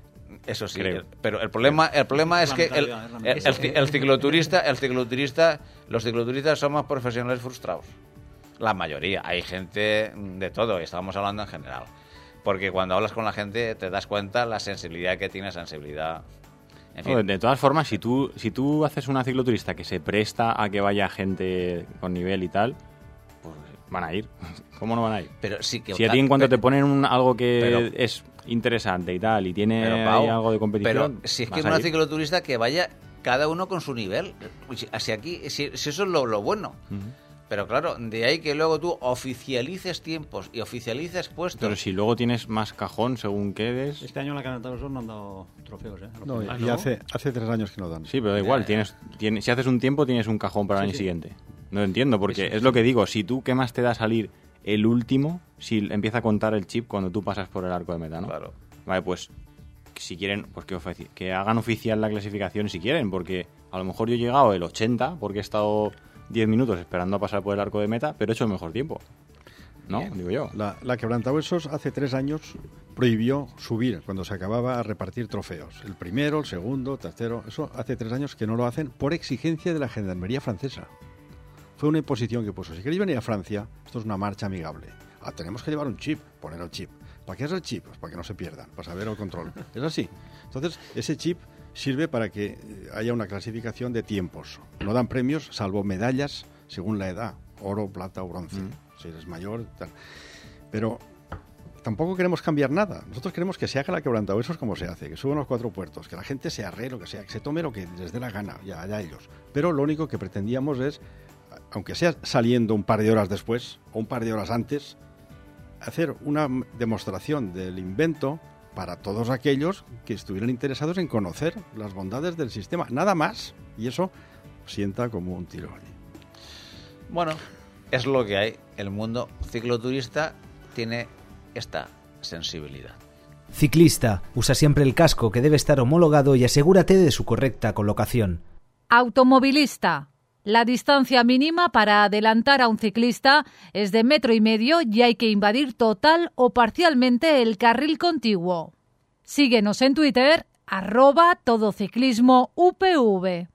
Eso sí, Creo. el- pero el problema, el problema es la que el, mentalidad, es la el- mentalidad. el ci- el cicloturista, el cicloturista, los cicloturistas somos profesionales frustrados. La mayoría, hay gente de todo, y estamos hablando en general. Porque cuando hablas con la gente te das cuenta la sensibilidad que tiene, sensibilidad. En fin, No, de, de todas formas, si tú, si tú haces una cicloturista que se presta a que vaya gente con nivel y tal, pues van a ir. ¿Cómo no van a ir? pero sí que Si a ti en cuanto pero- te ponen un- algo que pero- es interesante y tal, y tiene pero, ahí Pau, algo de competición, pero si es que vas a una ir. cicloturista que vaya cada uno con su nivel. Si, si aquí, si, si eso es lo, lo bueno. Ujú. Pero claro, de ahí que luego tú oficialices tiempos y oficialices puestos. Pero si luego tienes más cajón según quedes... Este año en la Canasta del Sur no han dado trofeos, ¿eh? A los No, primeros. y ¿no? hace, hace tres años que no dan. Sí, pero da igual, Ya, ya. tienes, tienes, si haces un tiempo tienes un cajón para el Sí, año sí. siguiente. No lo entiendo, porque es lo que digo, si tú, ¿qué más te da salir el último si empieza a contar el chip cuando tú pasas por el arco de meta, ¿no? Claro. Vale, pues si quieren, pues que, ofici- que hagan oficial la clasificación si quieren, porque a lo mejor yo he llegado el ochenta porque he estado diez minutos esperando a pasar por el arco de meta, pero he hecho el mejor tiempo. ¿No? Bien. Digo yo. La, la quebrantahuesos hace tres años prohibió subir cuando se acababa a repartir trofeos. El primero, el segundo, tercero. Eso hace tres años que no lo hacen por exigencia de la Gendarmería francesa. Fue una imposición que puso. Si queréis venir a Francia, esto es una marcha amigable. Ah, tenemos que llevar un chip, poner el chip. ¿Para qué es el chip? Pues para que no se pierdan, para saber el control. Es así. Entonces, ese chip sirve para que eh, haya una clasificación de tiempos. No dan premios, salvo medallas según la edad. Oro, plata o bronce. Si eres mayor, tal. Pero tampoco queremos cambiar nada. Nosotros queremos que se haga la quebrantahuesos como se hace, que suban los cuatro puertos, que la gente se arre lo que sea, que se tome lo que les dé la gana, ya, ya ellos. Pero lo único que pretendíamos es, aunque sea saliendo un par de horas después o un par de horas antes, hacer una demostración del invento para todos aquellos que estuvieran interesados en conocer las bondades del sistema. Nada más. Y eso sienta como un tiro. Bueno, es lo que hay. El mundo cicloturista tiene esta sensibilidad. Ciclista, usa siempre el casco que debe estar homologado y asegúrate de su correcta colocación. Automovilista. La distancia mínima para adelantar a un ciclista es de metro y medio y hay que invadir total o parcialmente el carril contiguo. Síguenos en Twitter, arroba todociclismo U P V.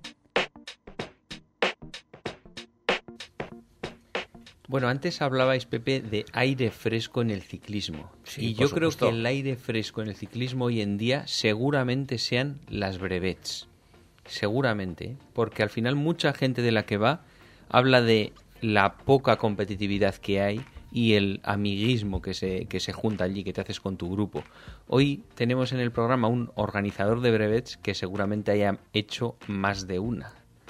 Bueno, antes hablabais, Pepe, de aire fresco en el ciclismo. Sí, y por yo creo supuesto. que el aire fresco en el ciclismo hoy en día seguramente sean las brevets. Seguramente, ¿eh? Porque al final mucha gente de la que va habla de la poca competitividad que hay y el amiguismo que se, que se junta allí, que te haces con tu grupo. Hoy tenemos en el programa un organizador de brevets que seguramente haya hecho más de una.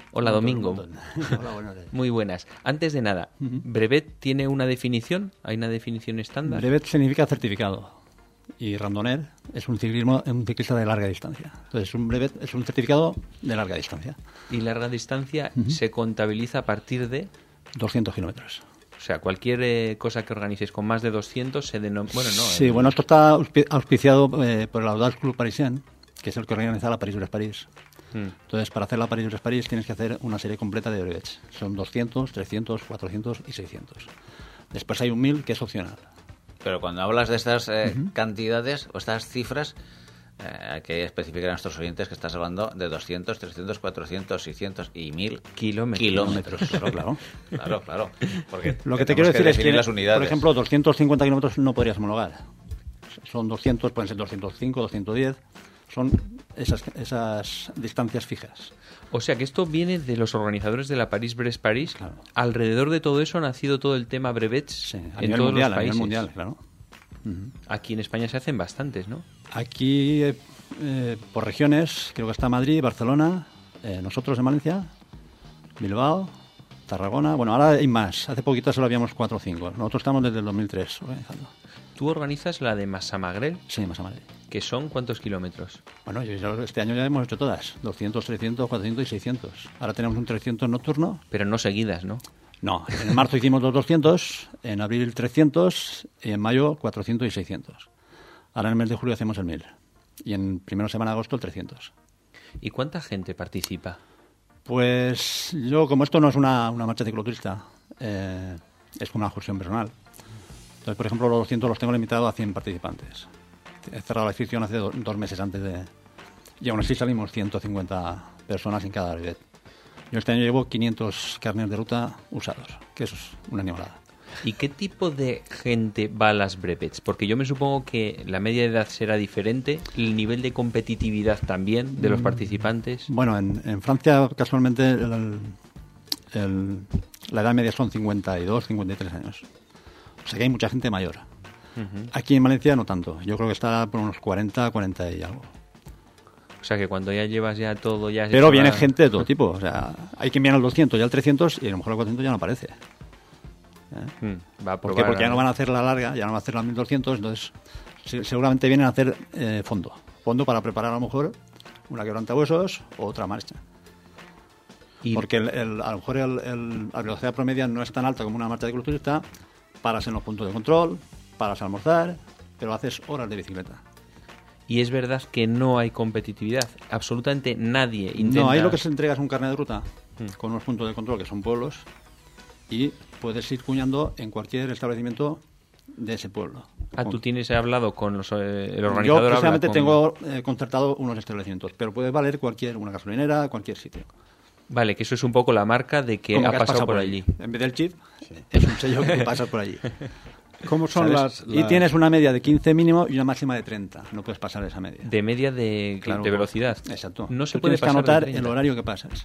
Hola, Domingo. Hola, buenas tardes. Muy buenas. Antes de nada, ¿brevet tiene una definición? ¿Hay una definición estándar? Brevet significa certificado y randonneur es un ciclismo, un ciclista de larga distancia. Entonces, un brevet es un certificado de larga distancia. Y larga distancia se contabiliza a partir de... doscientos kilómetros. O sea, cualquier eh, cosa que organices con más de doscientos se denomina... Bueno, no. Sí, el- bueno, esto está auspi- auspiciado eh, por el Audace Club Parisien, que es el que organiza la París-Brest-París. Mm. Entonces, para hacer la París-Brest-París tienes que hacer una serie completa de brevets. Son doscientos, trescientos, cuatrocientos y seiscientos. Después hay un mil que es opcional. Pero cuando hablas de estas eh, cantidades o estas cifras, eh, hay que especificar a nuestros oyentes que estás hablando de doscientos, trescientos, cuatrocientos, seiscientos y mil Kilómetros. kilómetros. Claro, claro. Claro, claro. Porque Lo que te tenemos quiero decir es definir que, las unidades. por ejemplo, doscientos cincuenta kilómetros no podrías homologar. Son doscientos, pueden ser doscientos cinco, doscientos diez. Son esas, esas distancias fijas. O sea, que esto viene de los organizadores de la París-Brest-París. Claro. Alrededor de todo eso ha nacido todo el tema brevets Sí, a en nivel todos mundial, los a nivel países. mundial, claro. Aquí en España se hacen bastantes, ¿no? Aquí, eh, eh, por regiones, creo que está Madrid, Barcelona, eh, nosotros en Valencia, Bilbao, Tarragona. Bueno, ahora hay más. Hace poquito solo habíamos cuatro o cinco. Nosotros estamos desde el dos mil tres organizando. Tú organizas la de Massamagrel, Sí, más a Madrid. que son ¿cuántos kilómetros? Bueno, yo- yo este año ya hemos hecho todas. doscientos, trescientos, cuatrocientos y seiscientos. Ahora tenemos un trescientos nocturno. Pero no seguidas, ¿no? No, en marzo hicimos los doscientos, en abril trescientos y en mayo cuatrocientos y seiscientos. Ahora en el mes de julio hacemos el mil. Y en primera semana de agosto el trescientos. ¿Y cuánta gente participa? Pues yo, como esto no es una, una marcha cicloturista, eh, es como una excursión personal. Entonces, por ejemplo, los doscientos los tengo limitado a cien participantes. He cerrado la inscripción hace do- dos meses antes de... Y aún así salimos ciento cincuenta personas en cada brevet. Yo este año llevo quinientos carnets de ruta usados, que eso es una animalada. ¿Y qué tipo de gente va a las brevets? Porque yo me supongo que la media de edad será diferente, el nivel de competitividad también de los participantes. Bueno, en, en Francia casualmente el- el- la edad media son cincuenta y dos, cincuenta y tres años. O sea que hay mucha gente mayor. Aquí en Valencia no tanto. Yo creo que está por unos cuarenta, cuarenta y algo. O sea que cuando ya llevas ya todo, ya has Pero hecho viene la- gente de todo tipo. O sea, hay quien viene al doscientos y al trescientos y a lo mejor al cuatrocientos ya no aparece. Mm, va a ¿Por qué? probar Porque ya a- no van a hacer la larga, ya no van a hacer la mil doscientos, entonces se- seguramente vienen a hacer eh, fondo. Fondo para preparar a lo mejor una quebrantahuesos o otra marcha. y- Porque el, el- a lo mejor el- el- la velocidad promedia no es tan alta como una marcha de cicloturista, paras en los puntos de control, paras a almorzar, pero haces horas de bicicleta. Y es verdad que no hay competitividad. Absolutamente nadie intenta... No, ahí lo que se entrega es un carnet de ruta con unos puntos de control que son pueblos y puedes ir cuñando en cualquier establecimiento de ese pueblo. Ah, tú tienes hablado con los, eh, el Yo organizador. habla precisamente con- tengo eh, concertado unos establecimientos, pero puede valer cualquier, una gasolinera, cualquier sitio. Vale, que eso es un poco la marca de que Como ha que has pasado por allí. En vez del chip, es un sello que pasas por allí. ¿Cómo son ¿sabes? las, Y las- tienes una media de quince mínimo y una máxima de treinta. No puedes pasar esa media. De media de, Claro. de velocidad. Exacto. No se Tú puede tienes que pasar de anotar treinta. el horario que pasas.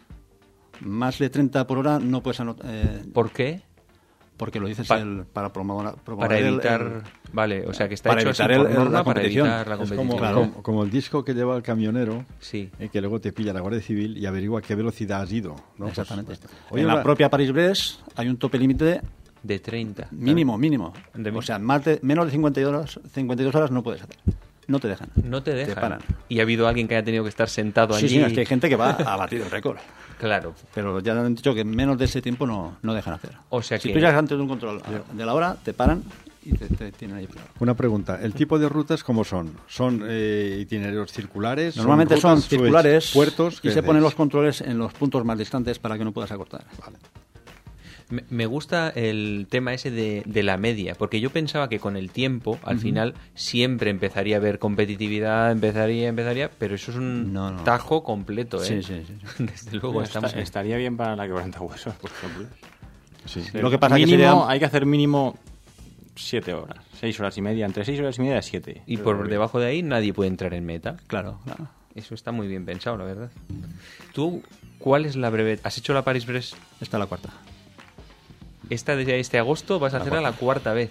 Más de treinta por hora no puedes anotar, eh, ¿Por qué? porque lo dices Pa- el, para promover, promover Para el- evitar... el- Vale, o sea que está para hecho así evitar por el- el- norma la para competición. evitar la Es como, competitividad. Claro. como, como el disco que lleva el camionero, Sí. eh, que luego te pilla la Guardia Civil y averigua a qué velocidad has ido. ¿no? Exactamente. Pues, oye, en la va- propia París-Brest hay un tope límite De treinta. mínimo, mínimo. De mi- O sea, más de, menos de cincuenta y dos horas, cincuenta y dos horas no puedes hacer. No te dejan. No te dejan. paran. Y ha habido alguien que haya tenido que estar sentado Sí, allí. sí, es que hay gente que va a batir el récord. Claro. Pero ya han dicho que menos de ese tiempo no, no dejan hacer. O sea si que- tú llegas antes de un control de la hora, te paran y te, te tienen ahí parado. Una pregunta, ¿el tipo de rutas cómo son? ¿Son eh, itinerarios circulares? Normalmente son, rutas, circulares puertos? y ¿qué se ponen los hacéis? controles en los puntos más distantes para que no puedas acortar. Me, me gusta el tema ese de, de la media, porque yo pensaba que con el tiempo, al final, siempre empezaría a haber competitividad, empezaría, empezaría, pero eso es un No, no. tajo completo, ¿eh? Sí, sí, sí, sí. Desde luego Bueno, estamos está- en- estaría bien para la quebrantahuesos, por ejemplo. Sí. Lo que pasa es que mínimo, sería- hay que hacer mínimo siete horas, seis horas y media, entre seis horas y media y siete. Y por debajo de ahí nadie puede entrar en meta. Claro, claro. Eso está muy bien pensado, la verdad. ¿Tú cuál es la brevet? ¿Has hecho la París-Brest? Esta es la cuarta. Esta de este agosto vas a La hacerla la cuarta. cuarta vez.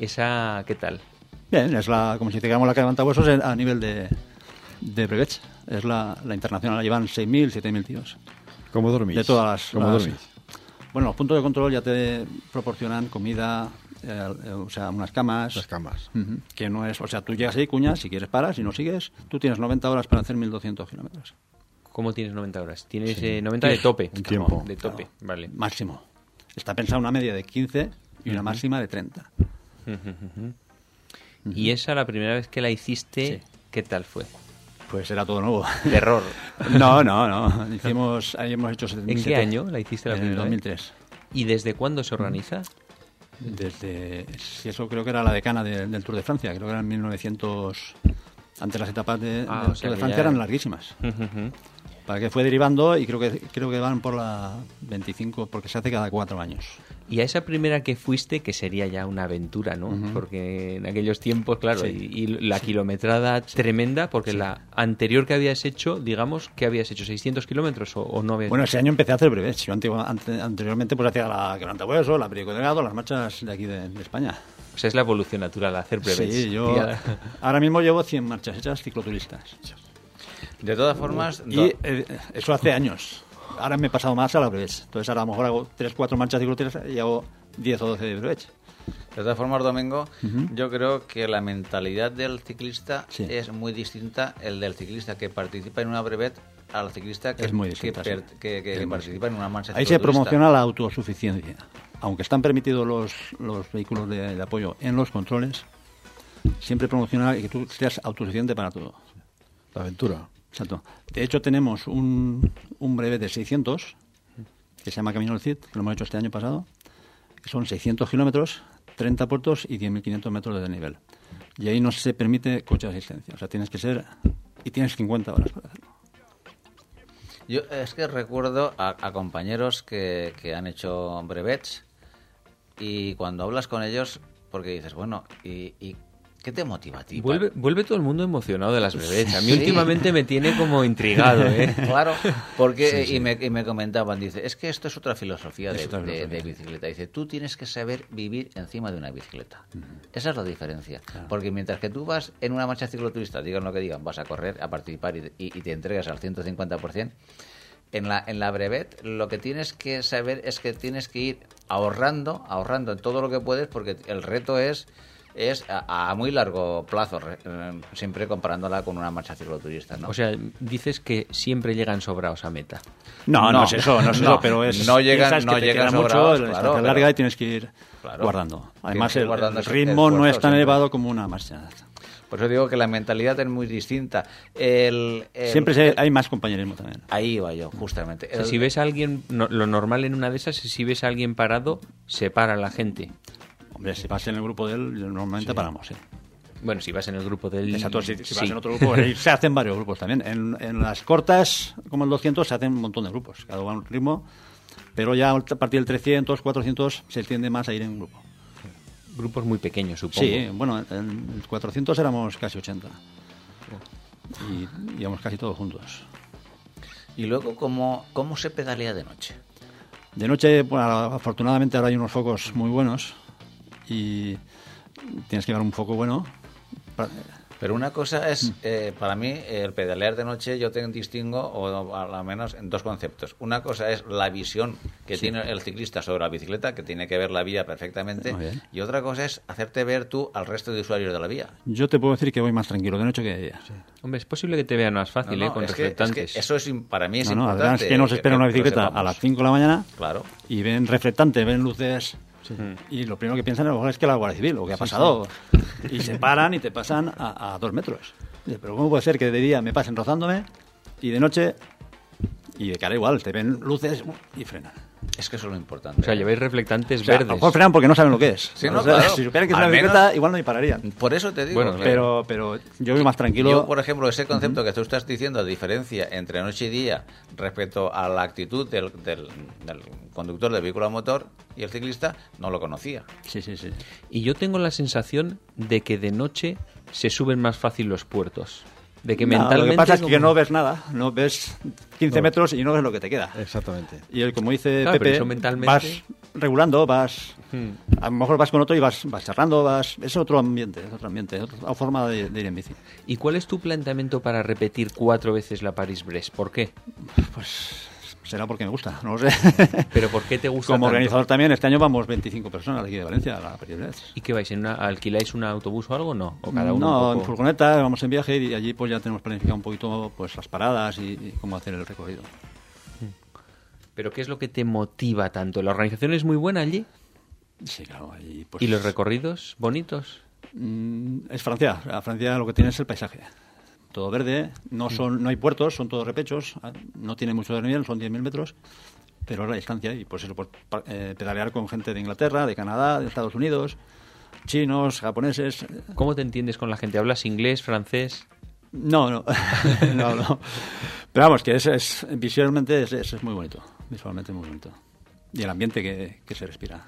Esa, ¿qué tal? Bien, es la, como si hiciéramos la que levanta huesos a nivel de, de brevets. Es la, la internacional, la llevan seis mil, siete mil tíos. ¿Cómo dormís? De todas las... ¿Cómo las- dormís? Bueno, los puntos de control ya te proporcionan comida, eh, eh, o sea, unas camas. Las camas. Ujú, que no es... O sea, tú llegas ahí, cuñas, si quieres paras, si no sigues, tú tienes noventa horas para hacer mil doscientos kilómetros. ¿Cómo tienes noventa horas? Tienes eh, noventa de tope. Un tiempo. De tope, Claro. vale. Máximo. Está pensada una media de quince y una máxima de treinta. Y esa, la primera vez que la hiciste, Sí. ¿qué tal fue? Pues era todo nuevo. Terror. No, no, no. Hicimos, ahí hemos hecho setenta y ¿En siete. qué año la hiciste la En el primera dos mil vez? tres. ¿Y desde cuándo se organiza? Desde, si eso creo que era la decana de- del Tour de Francia, creo que era en mil novecientos. Antes las etapas de, Ah, del o sea Tour de que Francia ya- eran larguísimas. Para que fue derivando y creo que creo que van por la veinticinco, porque se hace cada cuatro años. Y a esa primera que fuiste, que sería ya una aventura, ¿no? Porque en aquellos tiempos, claro, Sí. y, y la kilometrada tremenda, porque la anterior que habías hecho, digamos, ¿qué habías hecho? ¿seiscientos kilómetros o, o no habías Bueno, ese año empecé a hacer brevets. Yo antigua- ante- anteriormente pues hacía la quebrantahuesos, la Perico Delgado, las marchas de aquí de, de España. O sea, es la evolución natural, hacer brevets. Sí, yo Ya. ahora mismo llevo cien marchas hechas cicloturistas. De todas formas, Y do- eh, eso hace años. Ahora me he pasado más a la brevets. Entonces ahora a lo mejor hago tres cuatro marchas cicloturistas y hago diez o doce de brevets. de todas formas, Domingo, yo creo que la mentalidad del ciclista Sí. es muy distinta el del ciclista que participa en una brevet al ciclista que, Es muy que distinta, per- sí. que- que Es muy participa en una marcha Ahí se cicloturista. promociona la autosuficiencia. Aunque están permitidos los, los vehículos de, de apoyo en los controles, siempre promociona que tú seas autosuficiente para todo. La aventura. Exacto. De hecho, tenemos un, un brevet de seiscientos, que se llama Camino del Cid, que lo hemos hecho este año pasado, que son seiscientos kilómetros, treinta puertos y diez mil quinientos metros de desnivel. Y ahí no se permite coche de asistencia. O sea, tienes que ser... Y tienes cincuenta horas para hacerlo. Yo es que recuerdo a, a compañeros que, que han hecho brevets y cuando hablas con ellos, porque dices, bueno, ¿y, y qué te motiva a ti? Vuelve, vuelve todo el mundo emocionado de las brevets. A mí Sí. últimamente me tiene como intrigado, ¿eh? Claro, porque y, me, y me comentaban, dice, es que esto es otra filosofía, Es de, otra de- filosofía. de bicicleta. Dice, tú tienes que saber vivir encima de una bicicleta. Esa es la diferencia. Porque mientras que tú vas en una marcha cicloturista, digan lo que digan, vas a correr, a participar y, y- y te entregas al ciento cincuenta por ciento, en la, en la brevet lo que tienes que saber es que tienes que ir ahorrando, ahorrando en todo lo que puedes, porque el reto es es a, a muy largo plazo, re- eh, siempre comparándola con una marcha cicloturista, ¿no? O sea, dices que siempre llegan sobrados a meta. No, no, No, es eso, no es no, eso, pero es... no llegan- piensas no que te llegan queda mucho, sobrados, la claro, distancia pero- larga y tienes que ir Claro. guardando. Además, Tienes que ir el, guardando el ese ritmo no esfuerzo es tan siempre. elevado como una marcha. Por eso digo que la mentalidad es muy distinta. El, el- Siempre se- hay más compañerismo también. Ahí iba yo, justamente. O sea, El- si ves a alguien, no- lo normal en una de esas es si ves a alguien parado, se para la gente. Hombre, si vas en el grupo de él, normalmente paramos, ¿eh? Bueno, si vas en el grupo del... Exacto, si, si vas sí. en otro grupo, ahí se hacen varios grupos también. En, en las cortas, como el doscientos, se hacen un montón de grupos, cada uno a un ritmo, pero ya a partir del trescientos, cuatrocientos, se tiende más a ir en grupo. Grupos muy pequeños, supongo. Sí, bueno, en el cuatrocientos éramos casi ochenta. Y íbamos casi todos juntos. Y luego, ¿cómo, ¿cómo se pedalea de noche? De noche, bueno, afortunadamente ahora hay unos focos muy buenos y tienes que llevar un foco bueno. para- Pero una cosa es, eh, para mí, el pedalear de noche yo tengo distingo, o a lo menos en dos conceptos. Una cosa es la visión que tiene el ciclista sobre la bicicleta, que tiene que ver la vía perfectamente, Muy bien. y otra cosa es hacerte ver tú al resto de usuarios de la vía. Yo te puedo decir que voy más tranquilo de noche que de día. Hombre, es posible que te vean más fácil, No, ¿eh? no, Con es que- es que reflectantes. eso es im- para mí es No, no, importante. además que nos espera una que lo bicicleta a sepamos. las cinco de la mañana Claro. y ven reflectante, ven luces y lo primero que piensan a lo mejor es que la Guardia Civil o que ha pasado. Y se paran y te pasan a, a dos metros. Dice, pero ¿cómo puede ser que de día me pasen rozándome y de noche y de cara igual, te ven luces y frenan? Es que eso es lo importante. O sea, lleváis reflectantes O sea, a verdes. lo mejor frenan porque no saben lo que es. Sí, O no, sea, claro. Si supieran que es Al una menos- bicicleta, igual no ni pararían. Por eso te digo. Bueno, que- Pero, pero yo voy más tranquilo. Yo, por ejemplo, ese concepto que tú estás diciendo, de diferencia entre noche y día respecto a la actitud del, del- del conductor de vehículo a motor y el ciclista, no lo conocía. Sí, sí, sí. Y yo tengo la sensación de que de noche se suben más fácil los puertos. De que No, mentalmente... lo que pasa es que como- no ves nada, no ves quince metros y no ves lo que te queda. Exactamente. Y él, como dice Claro, pero Pepe, eso mentalmente- vas regulando, vas... A lo mejor vas con otro y vas, vas charlando, vas... Es otro ambiente, es otro ambiente, es otra forma de, de ir en bici. ¿Y cuál es tu planteamiento para repetir cuatro veces la París-Brest? ¿Por qué? Pues será porque me gusta, no lo sé. ¿Pero por qué te gusta Como tanto? organizador también, este año vamos veinticinco personas aquí de Valencia a la París-Brest. ¿Y qué vais? ¿En una, ¿Alquiláis un autobús o algo? No, o cada uno No, un en poco... furgoneta, vamos en viaje y allí pues ya tenemos planificado un poquito pues las paradas y, y cómo hacer el recorrido. ¿Pero qué es lo que te motiva tanto? ¿La organización es muy buena allí? Sí, claro. Y, pues, ¿Y los recorridos bonitos? mm, es Francia. A Francia lo que tiene es el paisaje. Todo verde, no son no hay puertos, son todos repechos, ah, no tiene mucho desnivel, son diez mil metros, pero es la distancia y pues eso, pues, pa- eh, pedalear con gente de Inglaterra, de Canadá, de Estados Unidos, chinos, japoneses. ¿Cómo te entiendes con la gente? ¿Hablas inglés, francés? No, no, no, no. Pero vamos, que es, es visualmente es, es, es muy bonito, visualmente muy bonito. Y el ambiente que, que se respira.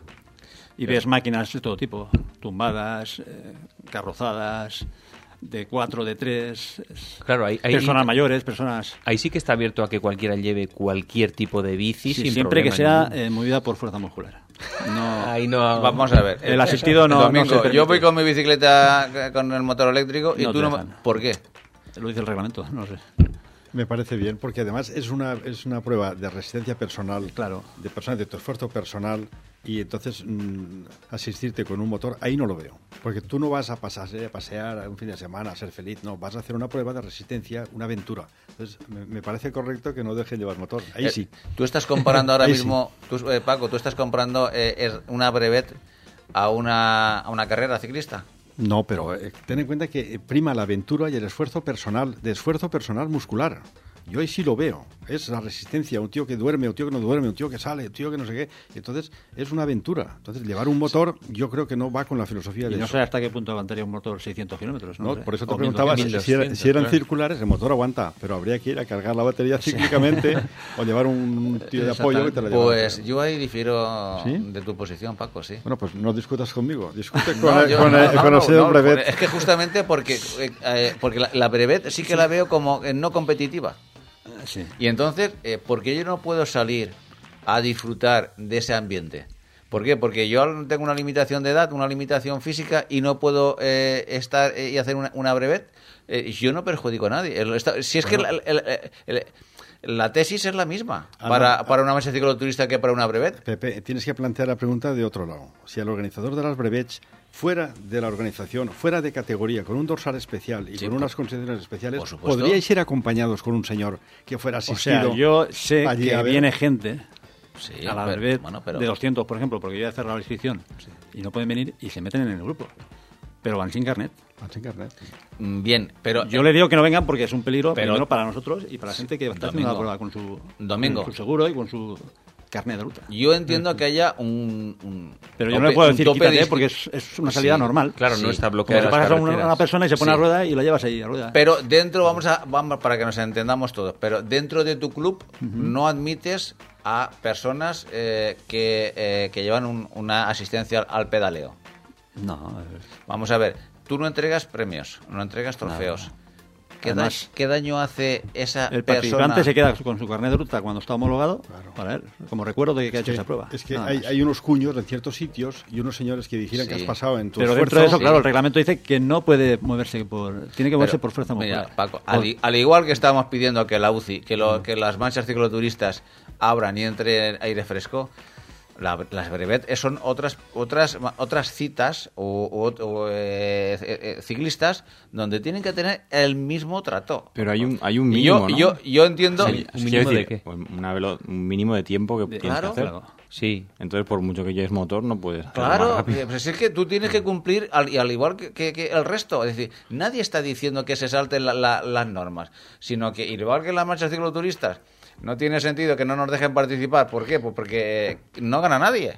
Y ves máquinas de todo tipo, tumbadas, eh, carrozadas, de cuatro, de tres, es- Claro, ahí, ahí, personas mayores, personas... ahí sí que está abierto a que cualquiera lleve cualquier tipo de bici Sí, sin siempre que problema sea ninguno. eh, movida por fuerza muscular. No, Ahí no... Vamos a ver. El asistido no- Domingo, no se permite. yo voy con mi bicicleta eh, con el motor eléctrico y No tú te no... me- dejan. ¿Por qué? lo dice el reglamento, no sé. Me parece bien, porque además es una, es una prueba de resistencia personal, Claro. de persona, de tu esfuerzo personal, y entonces mm, asistirte con un motor, ahí no lo veo. Porque tú no vas a pasar, a pasear un fin de semana, a ser feliz, no, vas a hacer una prueba de resistencia, una aventura. Entonces, me, me parece correcto que no dejen llevar motor, ahí Eh, sí. Tú estás comparando ahora Ahí mismo, tú, eh, Paco, tú estás comparando eh, es una brevet a una, a una carrera ciclista. No, pero eh, ten en cuenta que prima la aventura y el esfuerzo personal, de esfuerzo personal muscular. Yo ahí sí lo veo. Es la resistencia, un tío que duerme, un tío que no duerme, un tío que sale, un tío que no sé qué. Entonces, es una aventura. Entonces, llevar un motor, yo creo que no va con la filosofía Y de no eso. sé hasta qué punto aguantaría un motor seiscientos kilómetros, ¿no? No, sé. por eso te O preguntaba si, mil doscientos. si era- si eran claro. circulares, el motor aguanta, pero habría que ir a cargar la batería cíclicamente o llevar un tío de apoyo que te la lleve. Pues yo ahí difiero ¿Sí? de tu posición, Paco, sí. Bueno, pues no discutas conmigo, discute con, No, el- yo- con no, el, no, con el no, señor no, Brevet. Es que justamente porque, eh, eh, porque la, la brevet sí que la veo como eh, no competitiva. Sí. Y entonces, eh, ¿por qué yo no puedo salir a disfrutar de ese ambiente? ¿Por qué? Porque yo tengo una limitación de edad, una limitación física y no puedo eh, estar eh, y hacer una, una brevet. Eh, yo no perjudico a nadie. El- esta- si es que el- el- el- el- la tesis es la misma Ah, para, no. para una marcha cicloturista que para una brevet. Pepe, tienes que plantear la pregunta de otro lado. Si el organizador de las brevets, fuera de la organización, fuera de categoría, con un dorsal especial y Sí, con por- unas condiciones especiales, por supuesto. podríais ir acompañados con un señor que fuera O asistido. sea, yo sé allí que a ver. viene gente Sí, a la pero- brevet bueno, pero- de doscientos, por ejemplo, porque yo ya he cerrado la inscripción y no pueden venir y se meten en el grupo. Pero van sin carnet. Ah, sin carnet. Mm, Bien, pero Yo le digo que no vengan porque es un peligro Pero- primero para nosotros y para la gente que está haciendo la Domingo. prueba con su, Domingo. con su seguro y con su carnet de ruta. yo entiendo que haya un, un Pero yo tope- no le puedo un decir tope quítate distin- porque es, es una salida Sí, normal. Claro, no Sí. está Como bloqueada si las pasas a una, carreteras. una persona y se pone Sí. a rueda y la llevas ahí a rueda. Pero dentro, vamos a, vamos para que nos entendamos todos, pero dentro de tu club no admites a personas eh, que, eh, que llevan un- una asistencia al, al pedaleo. No, Vamos a ver, tú no entregas premios, no entregas trofeos. ¿Qué, da- Además, qué daño hace esa el persona? participante se queda con su carnet de ruta cuando está homologado para él, como recuerdo de que ha hecho Que- esa prueba. Es que Nada hay, más. hay unos cuños en ciertos sitios y unos señores que vigilan que Sí. has pasado en tu Pero esfuerzo. dentro de eso, sí. claro, el reglamento dice que no puede moverse por... Tiene que moverse Pero, por fuerza mira, muscular. Paco, al, i- al igual que estamos pidiendo que la U C I, que, lo, que las manchas cicloturistas abran y entre aire fresco, la- las brevet son otras otras otras citas o, o- o, eh, eh, ciclistas donde tienen que tener el mismo trato. Pero hay un, hay un Y mínimo, yo, ¿no? yo, yo entiendo... Sí. ¿Un Quiero mínimo de decir, qué? pues una velo- un mínimo de tiempo que De- tienes claro, que hacer. claro. Sí. Entonces, por mucho que lleves motor, no puedes hacerlo más Claro, rápido. pues es que tú tienes que cumplir al, y al igual que, que- que el resto. Es decir, nadie está diciendo que se salten la- la- las normas, sino que igual que en las marchas cicloturistas, no tiene sentido que no nos dejen participar. ¿Por qué? Pues porque no gana nadie.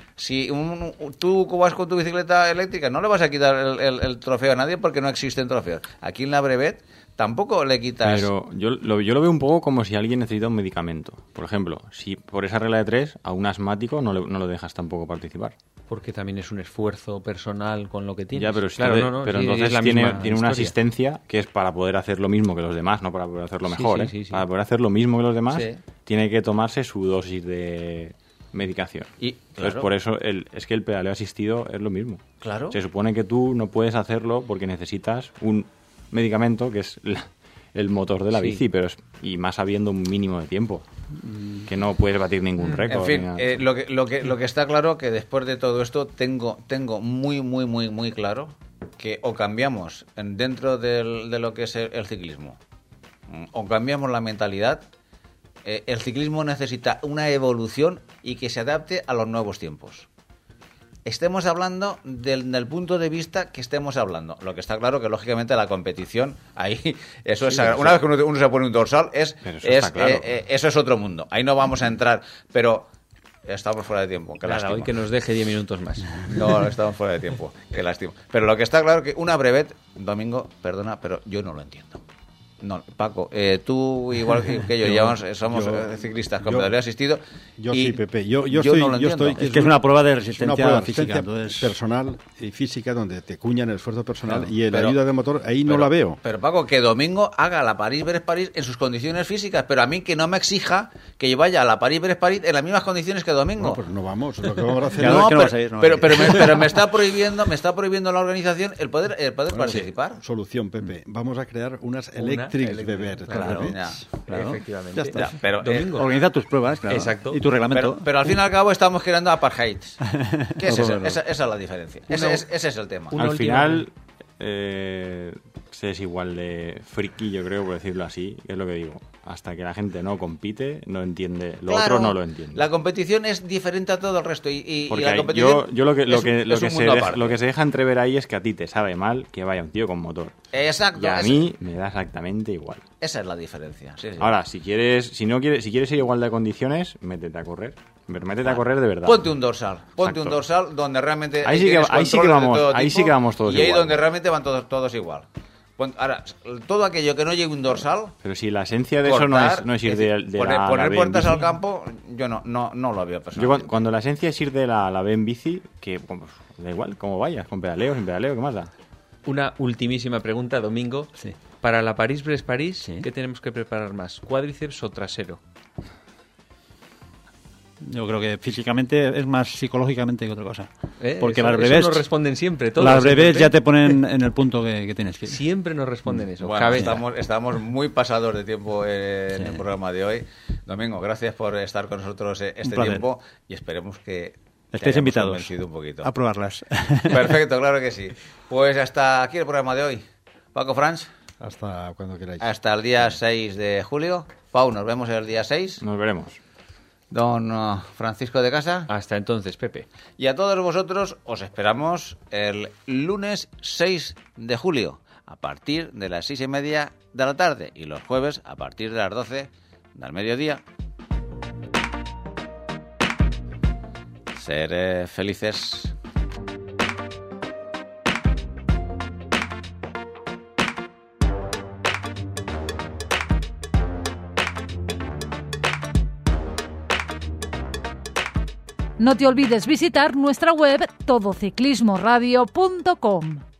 Si un- un- tú vas con tu bicicleta eléctrica, no le vas a quitar el, el- el trofeo a nadie porque no existen trofeos. Aquí en la brevet tampoco le quitas... Pero yo lo, yo lo veo un poco como si alguien necesita un medicamento. Por ejemplo, si por esa regla de tres a un asmático no, le- no lo dejas tampoco participar. Porque también es un esfuerzo personal con lo que tienes. Ya, pero, si claro, tú de- no, no, pero sí, entonces es la tiene, misma tiene una historia. asistencia que es para poder hacer lo mismo que los demás, no para poder hacerlo Sí, mejor. sí, ¿eh? sí, sí. Para poder hacer lo mismo que los demás, Sí. tiene que tomarse su dosis de, medicación. Y, Entonces, claro. por eso el, es que el pedaleo asistido es lo mismo. Claro. Se supone que tú no puedes hacerlo porque necesitas un medicamento que es la- el motor de la Sí. bici, pero es, y más habiendo un mínimo de tiempo, que no puedes batir ningún récord. En fin, ni nada. eh, lo, que, lo, que, lo que está claro que después de todo esto tengo, tengo muy, muy, muy, muy claro que o cambiamos en- dentro del- de lo que es el, el ciclismo, mm, o cambiamos la mentalidad. Eh, el ciclismo necesita una evolución y que se adapte a los nuevos tiempos. Estemos hablando del, del punto de vista que estemos hablando. Lo que está claro que, lógicamente, la competición, ahí, eso es sagrado. Una vez que uno, uno se pone un dorsal, es, Pero eso es, está claro. eh, eh, eso es otro mundo. Ahí no vamos a entrar, pero estamos fuera de tiempo. Qué Nada, lástima. hoy que nos deje diez minutos más. No, estamos fuera de tiempo. Qué lástima. Pero lo que está claro que una brevet, Domingo, perdona, pero yo no lo entiendo. No, Paco, eh, tú igual que, que yo, Yo- llevamos, somos yo- eh, ciclistas con yo- pedaleo asistido. Yo y sí, Pepe. Yo, yo, yo estoy, no lo yo entiendo. estoy- Es que es una prueba de es una resistencia prueba de física, resistencia entonces- personal y física donde te cuñan el esfuerzo personal Claro, y el pero- ayuda de motor ahí no Pero- la veo. Pero Paco, que Domingo haga la París-Brest-París en sus condiciones físicas, pero a mí que no me exija que yo vaya a la París-Brest-París en las mismas condiciones que Domingo. No, pues no vamos. Lo que vamos a hacer Claro, No, es que no pero, vas a ir, no pero, vas a ir. pero me, pero me está prohibiendo, me está prohibiendo la organización el poder, el poder participar. Solución, Pepe. Vamos a crear unas Una electrics electric- beber. claro. Pepe. Ya, Claro. Efectivamente. Ya está. ya, pero, eh, Domingo. Organiza tus pruebas, claro. Exacto. Y tu reglamento. pero, pero al fin y al cabo estamos creando apartheid. ¿Qué es No, eso? no, no. Esa, esa es la diferencia. Ese, Una- es, ese es el tema. una Al última final, eh, se es igual de friki, yo creo, por decirlo así, que es lo que digo. Hasta que la gente no compite, no entiende. Lo Claro, otro no lo entiende. La competición es diferente a todo el resto. Y, y- y Porque la hay- competición yo, yo lo que, lo es un- que, lo, es que un se mundo deja, aparte. lo que se deja entrever ahí es que a ti te sabe mal que vaya un tío con motor. Exacto. Y a es- mí me da exactamente igual. Esa es la diferencia. Sí, sí. Ahora, si quieres, si no quieres, si quieres ir igual de condiciones, métete a correr. Pero métete a correr de verdad. Ponte un dorsal, ponte Exacto. un dorsal donde realmente Ahí sí que- tienes ahí sí que controles de vamos- todo ahí tipo sí que vamos todos y ahí igual. donde realmente van todos todos igual. Pon- Ahora, todo aquello que no lleve un dorsal, Pero si la esencia de eso no cortar, es, no es ir es de, decir, de poner, la, a la poner B en puertas bici. al campo, yo no no no lo veo Yo personalmente. cuando, cuando la esencia es ir de la, a la B en bici, que pues, da igual, cómo vayas, con pedaleo, sin pedaleo, ¿qué más da? Una ultimísima pregunta, Domingo. Sí. Para la París-Brest-París, Sí. ¿qué tenemos que preparar más? ¿Cuádriceps o trasero? Yo creo que físicamente es más psicológicamente que otra cosa. ¿Eh? Porque Eso- las eso breves, nos responden siempre. Todos, las breves ¿eh? ya te ponen en el punto que, que tienes que ir. Siempre nos responden eso. Bueno, Cabe- estamos, estamos muy pasados de tiempo en Sí. el programa de hoy. Domingo, gracias por estar con nosotros eh, este placer. tiempo y esperemos que te Estáis hayamos invitados convencido un poquito. a probarlas. Perfecto, claro que sí. Pues hasta aquí el programa de hoy. Paco Franch, Hasta cuando queráis. hasta el día seis de julio. Pau, nos vemos el día seis. Nos veremos. Don uh, Francisco de Casa. Hasta entonces, Pepe. Y a todos vosotros os esperamos el lunes seis de julio a partir de las seis y media de la tarde y los jueves a partir de las doce del mediodía. Ser eh, felices. No te olvides visitar nuestra web todo ciclismo radio punto com.